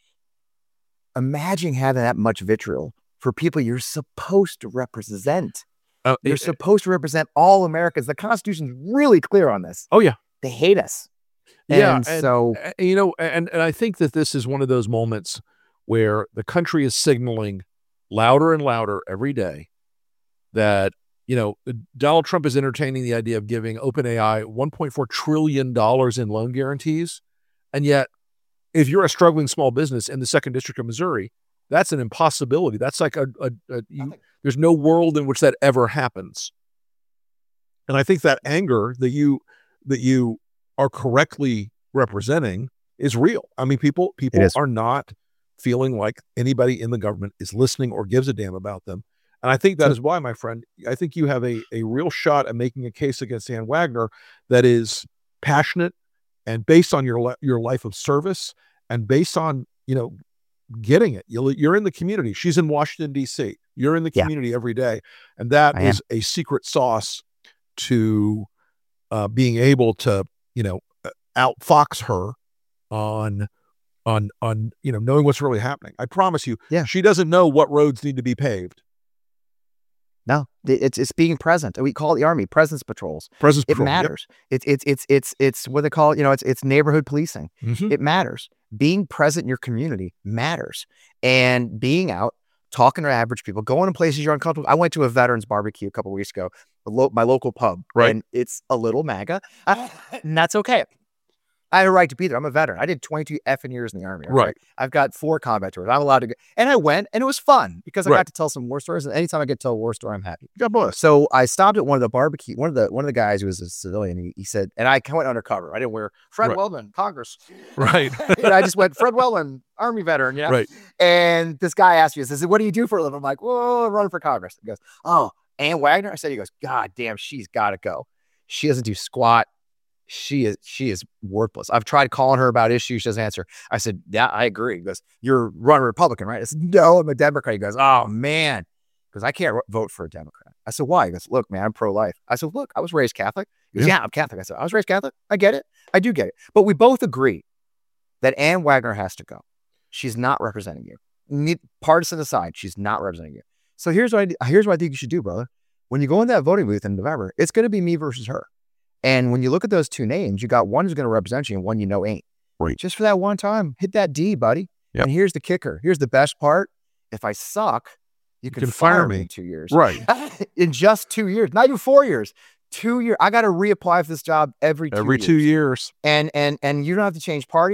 imagine having that much vitriol for people you're supposed to represent. You're supposed to represent all Americans. The Constitution's really clear on this. Oh, yeah. They hate us. Yeah. And so, and I think that this is one of those moments where the country is signaling louder and louder every day that, Donald Trump is entertaining the idea of giving OpenAI $1.4 trillion in loan guarantees. And yet, if you're a struggling small business in the 2nd District of Missouri, that's an impossibility. That's like there's no world in which that ever happens. And I think that anger that you are correctly representing is real. I mean, people are not feeling like anybody in the government is listening or gives a damn about them. And I think that is why, my friend, I think you have a real shot at making a case against Ann Wagner that is passionate and based on your life of service and based on, getting it. You're in the community. She's in Washington, D.C. You're in the community every day. And that is a secret sauce to being able to, outfox her on knowing what's really happening. I promise you, she doesn't know what roads need to be paved. No, it's being present. We call it the Army presence patrols. It matters. Yep. It's what they call it. It's neighborhood policing. Mm-hmm. It matters. Being present in your community matters, and being out talking to average people, going to places you're uncomfortable. I went to a veterans barbecue a couple of weeks ago, my local pub, and it's a little MAGA, and that's okay. I have a right to be there. I'm a veteran. I did 22 effing years in the Army. Right. I've got 4 combat tours. I'm allowed to go. And I went, and it was fun because I got to tell some war stories. And anytime I get to tell a war story, I'm happy. God bless. So I stopped at one of the barbecue. One of the guys who was a civilian. He said, and I went undercover. I didn't wear Fred Wellman, Congress. Right. And I just went Fred Wellman, Army veteran. Yeah. Right. And this guy asked me, he says, "What do you do for a living?" I'm like, "Well, I'm running for Congress." He goes, "Oh, Ann Wagner." I said, he goes, "God damn, she's got to go. She doesn't do squat. She is worthless. I've tried calling her about issues. She doesn't answer." I said, "Yeah, I agree." He goes, "You're running Republican, right?" I said, "No, I'm a Democrat." He goes, "Oh, man." Because I can't vote for a Democrat. I said, "Why?" He goes, "Look, man, I'm pro-life." I said, "Look, I was raised Catholic." He goes, "Yeah, I'm Catholic." I said, "I was raised Catholic. I get it. I do get it." But we both agree that Ann Wagner has to go. She's not representing you. Partisan aside, she's not representing you. So here's what I think you should do, brother. When you go in that voting booth in November, it's going to be me versus her. And when you look at those 2 names, you got one who's going to represent you and one ain't. Right. Just for that one time, hit that D, buddy. Yep. And here's the kicker. Here's the best part. If I suck, you can fire me in 2 years. Right. In just 2 years, not even 4 years. 2 years. I got to reapply for this job every 2 years. Every 2 years. And you don't have to change parties.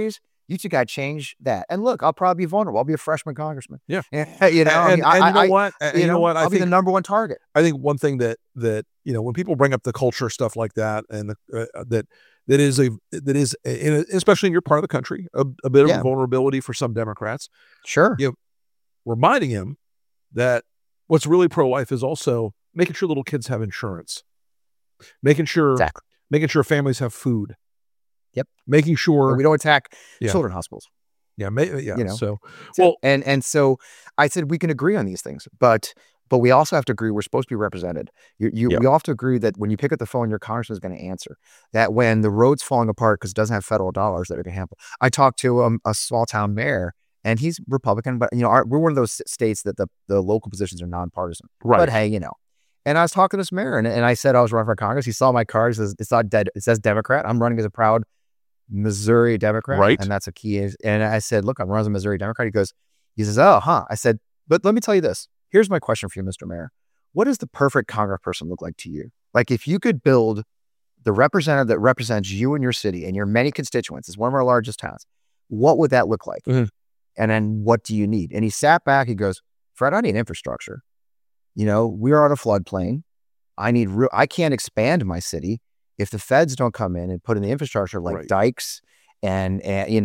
You two got to change that. And look, I'll probably be vulnerable. I'll be a freshman congressman. Yeah. You know, and you know what? And you know what? I'll be the number one target. I think one thing that when people bring up the culture stuff like that, and that is especially in your part of the country, a bit of a vulnerability for some Democrats. Sure. Reminding him that what's really pro-life is also making sure little kids have insurance, making sure families have food. Yep. Making sure we don't attack children's hospitals. Yeah. So, and so I said, we can agree on these things, but we also have to agree we're supposed to be represented. We all have to agree that when you pick up the phone, your congressman is going to answer. That when the road's falling apart because it doesn't have federal dollars that are going to happen. I talked to a small town mayor, and he's Republican, but we're one of those states that the local positions are nonpartisan. Right. But hey, and I was talking to this mayor, and I said I was running for Congress. He saw my card. It says Democrat. I'm running as a proud Missouri Democrat. Right. And that's a key. And I said, look, I'm running as a Missouri Democrat. He says, oh, huh. I said, but let me tell you this. Here's my question for you, Mr. Mayor. What does the perfect congressperson look like to you? Like, if you could build the representative that represents you and your city and your many constituents, it's one of our largest towns, what would that look like? Mm-hmm. And then what do you need? And he sat back, he goes, Fred, I need infrastructure. We're on a floodplain. I can't expand my city if the feds don't come in and put in the infrastructure like dikes and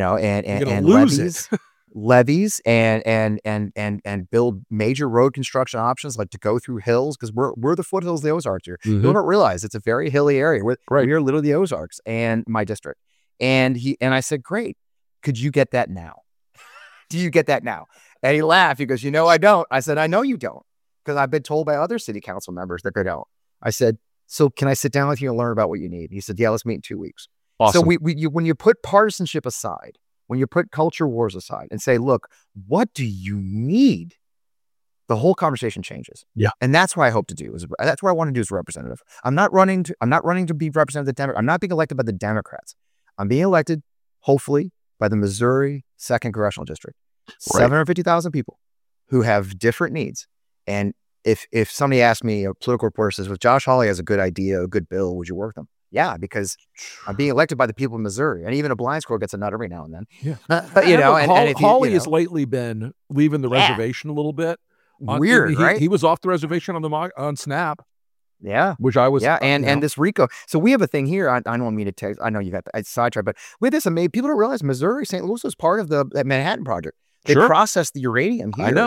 levees and build major road construction options, like to go through hills, because we're the foothills of the Ozarks here. Mm-hmm. People don't realize it's a very hilly area. We are literally the Ozarks and my district. And I said, great. Could you get that now? Do you get that now? And he laughed. He goes, I don't. I said, I know you don't, because I've been told by other city council members that they don't. I said, so can I sit down with you and learn about what you need? He said, yeah, let's meet in 2 weeks. Awesome. So when you put partisanship aside, when you put culture wars aside and say, look, what do you need? The whole conversation changes. Yeah. And that's what I hope to do. That's what I want to do as a representative. I'm not running to be representative of the Democrats. I'm not being elected by the Democrats. I'm being elected, hopefully, by the Missouri 2nd Congressional District. 750,000 people who have different needs. And if somebody asked me, a political reporter says, well, Josh Hawley has a good idea, a good bill, would you work them? Yeah, because I'm being elected by the people of Missouri, and even a blind squirrel gets a nut every now and then. Yeah, but Hawley has lately been leaving the reservation a little bit. Weird, right? He was off the reservation on Snap. Yeah, which I was. Yeah, and this RICO. So we have a thing here. I don't mean to text. I know you got sidetracked, but with this, people don't realize Missouri, St. Louis was part of the Manhattan Project. They processed the uranium here. I know.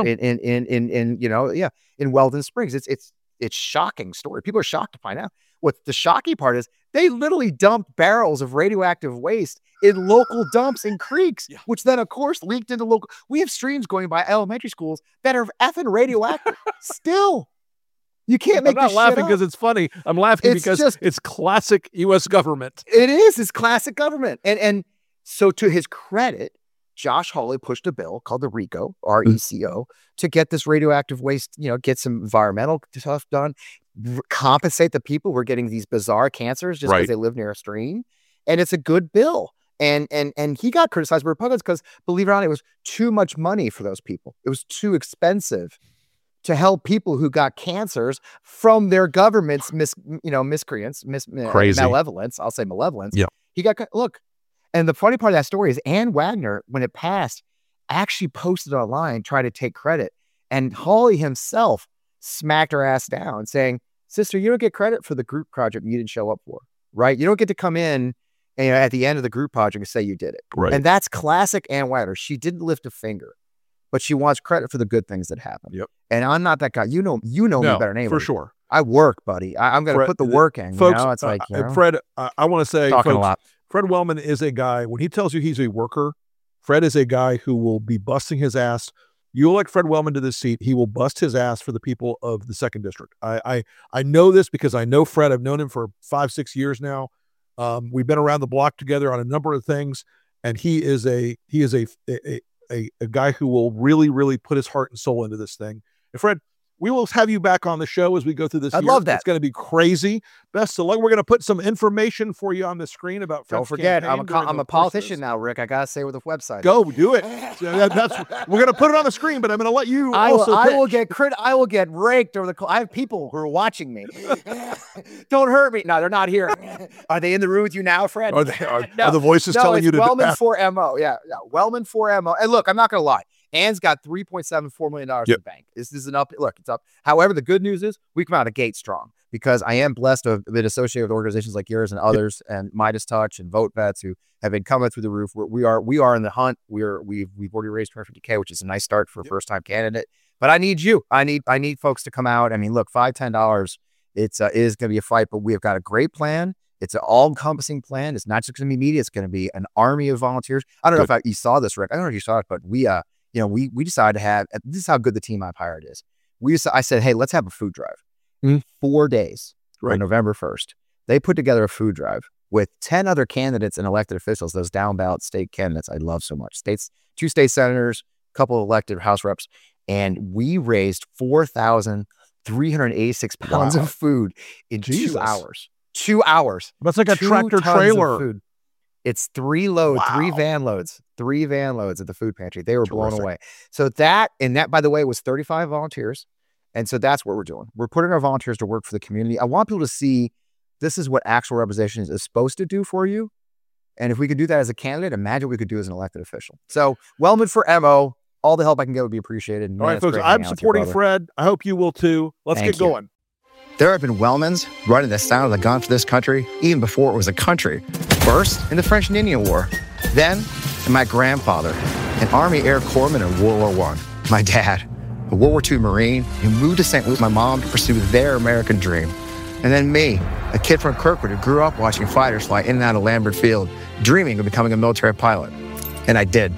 In Weldon Springs. It's shocking story. People are shocked to find out. What the shocking part is, they literally dumped barrels of radioactive waste in local dumps in creeks, which then, of course, leaked into local. We have streams going by elementary schools that are effing radioactive still. You can't make. I'm not laughing because it's funny. I'm laughing because it's classic U.S. government. It is. It's classic government. And so, to his credit, Josh Hawley pushed a bill called the RICO, R-E-C-O, to get this radioactive waste, get some environmental stuff done, compensate the people who are getting these bizarre cancers just because they live near a stream. And it's a good bill. And he got criticized by Republicans because, believe it or not, it was too much money for those people. It was too expensive to help people who got cancers from their government's miscreants, malevolence. I'll say malevolence. Yeah. Look. And the funny part of that story is Ann Wagner, when it passed, actually posted online, tried to take credit. And Hawley himself smacked her ass down, saying, sister, you don't get credit for the group project you didn't show up for, right? You don't get to come in and, at the end of the group project and say you did it. Right. And that's classic Ann Wagner. She didn't lift a finger, but she wants credit for the good things that happen. Yep. And I'm not that guy. You know me better than anybody. For sure. I work, buddy. I'm going to put the work in. Folks, it's like, Fred, I want to say, talking folks, a lot. Fred Wellman is a guy, when he tells you he's a worker, Fred is a guy who will be busting his ass. You elect Fred Wellman to this seat, he will bust his ass for the people of the 2nd District. I know this because I know Fred. I've known him for 5-6 years now. We've been around the block together on a number of things, and he is a guy who will really, really put his heart and soul into this thing. And Fred, We will have you back on the show as we go through this. I'd love that. It's going to be crazy. Best of luck. We're going to put some information for you on the screen about Fred's Don't forget, campaign I'm a politician now, Rick. I got to say what the website is. Go do it. So we're going to put it on the screen, but I'm going to let you I also will get raked over the I have people who are watching me. Don't hurt me. No, they're not here. Are they in the room with you now, Fred? Are the voices telling you to Wellman 4MO. Yeah, Wellman 4MO. And look, I'm not going to lie. Ann's got $3.74 million in the bank. This is an up. Look, it's up. However, the good news is we come out of the gate strong because I am blessed to have been associated with organizations like yours and others and Midas Touch and Vote Vets who have been coming through the roof. We are in the hunt. We've already raised $250K, which is a nice start for a first time candidate. But I need you. I need folks to come out. I mean, look, $5, $10. It is going to be a fight, but we have got a great plan. It's an all-encompassing plan. It's not just going to be media. It's going to be an army of volunteers. I don't know if you saw this, Rick. I don't know if you saw it, but we decided to have, this is how good the team I've hired is. I said, hey, let's have a food drive. 4 days on November 1st. They put together a food drive with 10 other candidates and elected officials, those down ballot state candidates I love so much. 2 state senators, a couple of elected House reps, and we raised 4,386 pounds of food in 2 hours. 2 hours. That's like a tractor trailer. Food. It's 3 van loads at the food pantry. They were blown away. So that, by the way, was 35 volunteers. And so that's what we're doing. We're putting our volunteers to work for the community. I want people to see this is what actual representation is supposed to do for you. And if we could do that as a candidate, imagine what we could do as an elected official. So Wellman for MO, all the help I can get would be appreciated. All right, folks, I'm supporting Fred. I hope you will too. Let's get going. There have been Wellmans running the sound of the gun for this country, even before it was a country. First, in the French and Indian War. Then, in my grandfather, an Army Air Corpsman in World War I. My dad, a World War II Marine, who moved to St. Louis with my mom to pursue their American dream. And then me, a kid from Kirkwood who grew up watching fighters fly in and out of Lambert Field, dreaming of becoming a military pilot. And I did.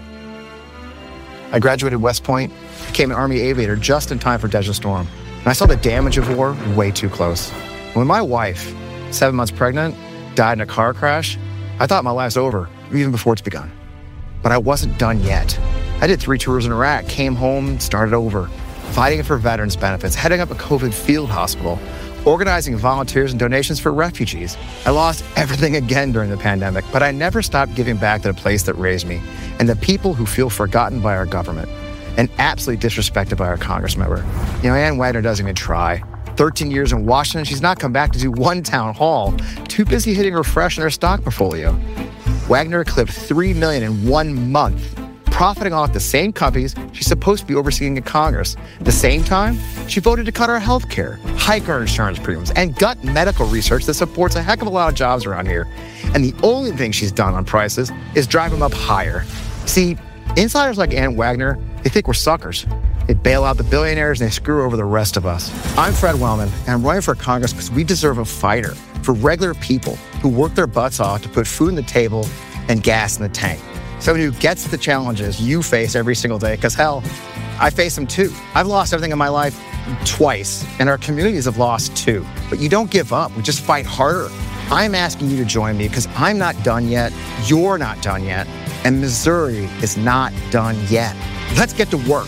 I graduated West Point, became an Army aviator just in time for Desert Storm. And I saw the damage of war way too close. When my wife, 7 months pregnant, died in a car crash, I thought my life's over, even before it's begun. But I wasn't done yet. I did 3 tours in Iraq, came home, started over, fighting for veterans benefits, heading up a COVID field hospital, organizing volunteers and donations for refugees. I lost everything again during the pandemic, but I never stopped giving back to the place that raised me and the people who feel forgotten by our government and absolutely disrespected by our Congress member. Ann Wagner doesn't even try. 13 years in Washington, she's not come back to do one town hall, too busy hitting refresh in her stock portfolio. Wagner clipped $3 million in 1 month, profiting off the same companies she's supposed to be overseeing in Congress. At the same time, she voted to cut our health care, hike our insurance premiums, and gut medical research that supports a heck of a lot of jobs around here. And the only thing she's done on prices is drive them up higher. See, insiders like Ann Wagner, they think we're suckers. They bail out the billionaires and they screw over the rest of us. I'm Fred Wellman, and I'm running for Congress because we deserve a fighter for regular people who work their butts off to put food on the table and gas in the tank. Someone who gets the challenges you face every single day, because hell, I face them too. I've lost everything in my life twice, and our communities have lost too. But you don't give up, we just fight harder. I'm asking you to join me because I'm not done yet, you're not done yet, and Missouri is not done yet. Let's get to work.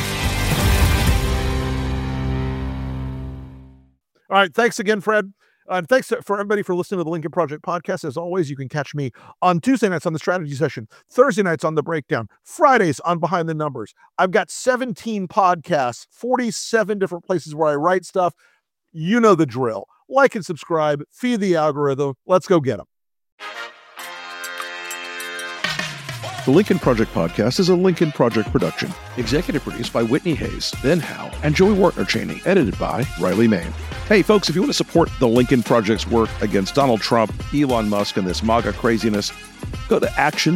All right, thanks again, Fred. And thanks for everybody for listening to the Lincoln Project podcast. As always, you can catch me on Tuesday nights on the strategy session, Thursday nights on the breakdown, Fridays on Behind the Numbers. I've got 17 podcasts, 47 different places where I write stuff. You know the drill. Like and subscribe, feed the algorithm. Let's go get them. The Lincoln Project podcast is a Lincoln Project production. Executive produced by Whitney Hayes, Ben Howe, and Joey Wartner-Cheney. Edited by Riley Main. Hey, folks, if you want to support the Lincoln Project's work against Donald Trump, Elon Musk, and this MAGA craziness, go to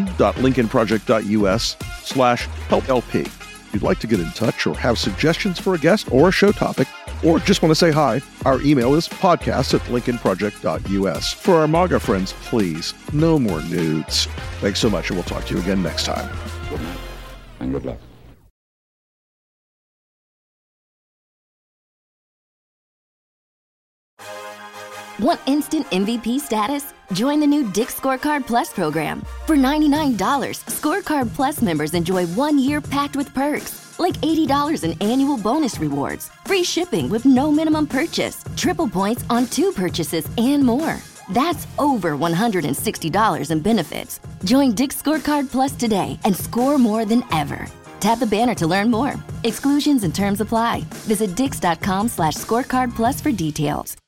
action.lincolnproject.us/helplp. If you'd like to get in touch or have suggestions for a guest or a show topic, or just want to say hi, our email is podcast@lincolnproject.us. For our MAGA friends, please, no more nudes. Thanks so much, and we'll talk to you again next time. Good night, and good luck. Want instant MVP status? Join the new Dick's Scorecard Plus program. For $99, Scorecard Plus members enjoy 1 year packed with perks, Like $80 in annual bonus rewards, free shipping with no minimum purchase, triple points on 2 purchases, and more. That's over $160 in benefits. Join Dick's Scorecard Plus today and score more than ever. Tap the banner to learn more. Exclusions and terms apply. Visit dix.com/scorecard plus for details.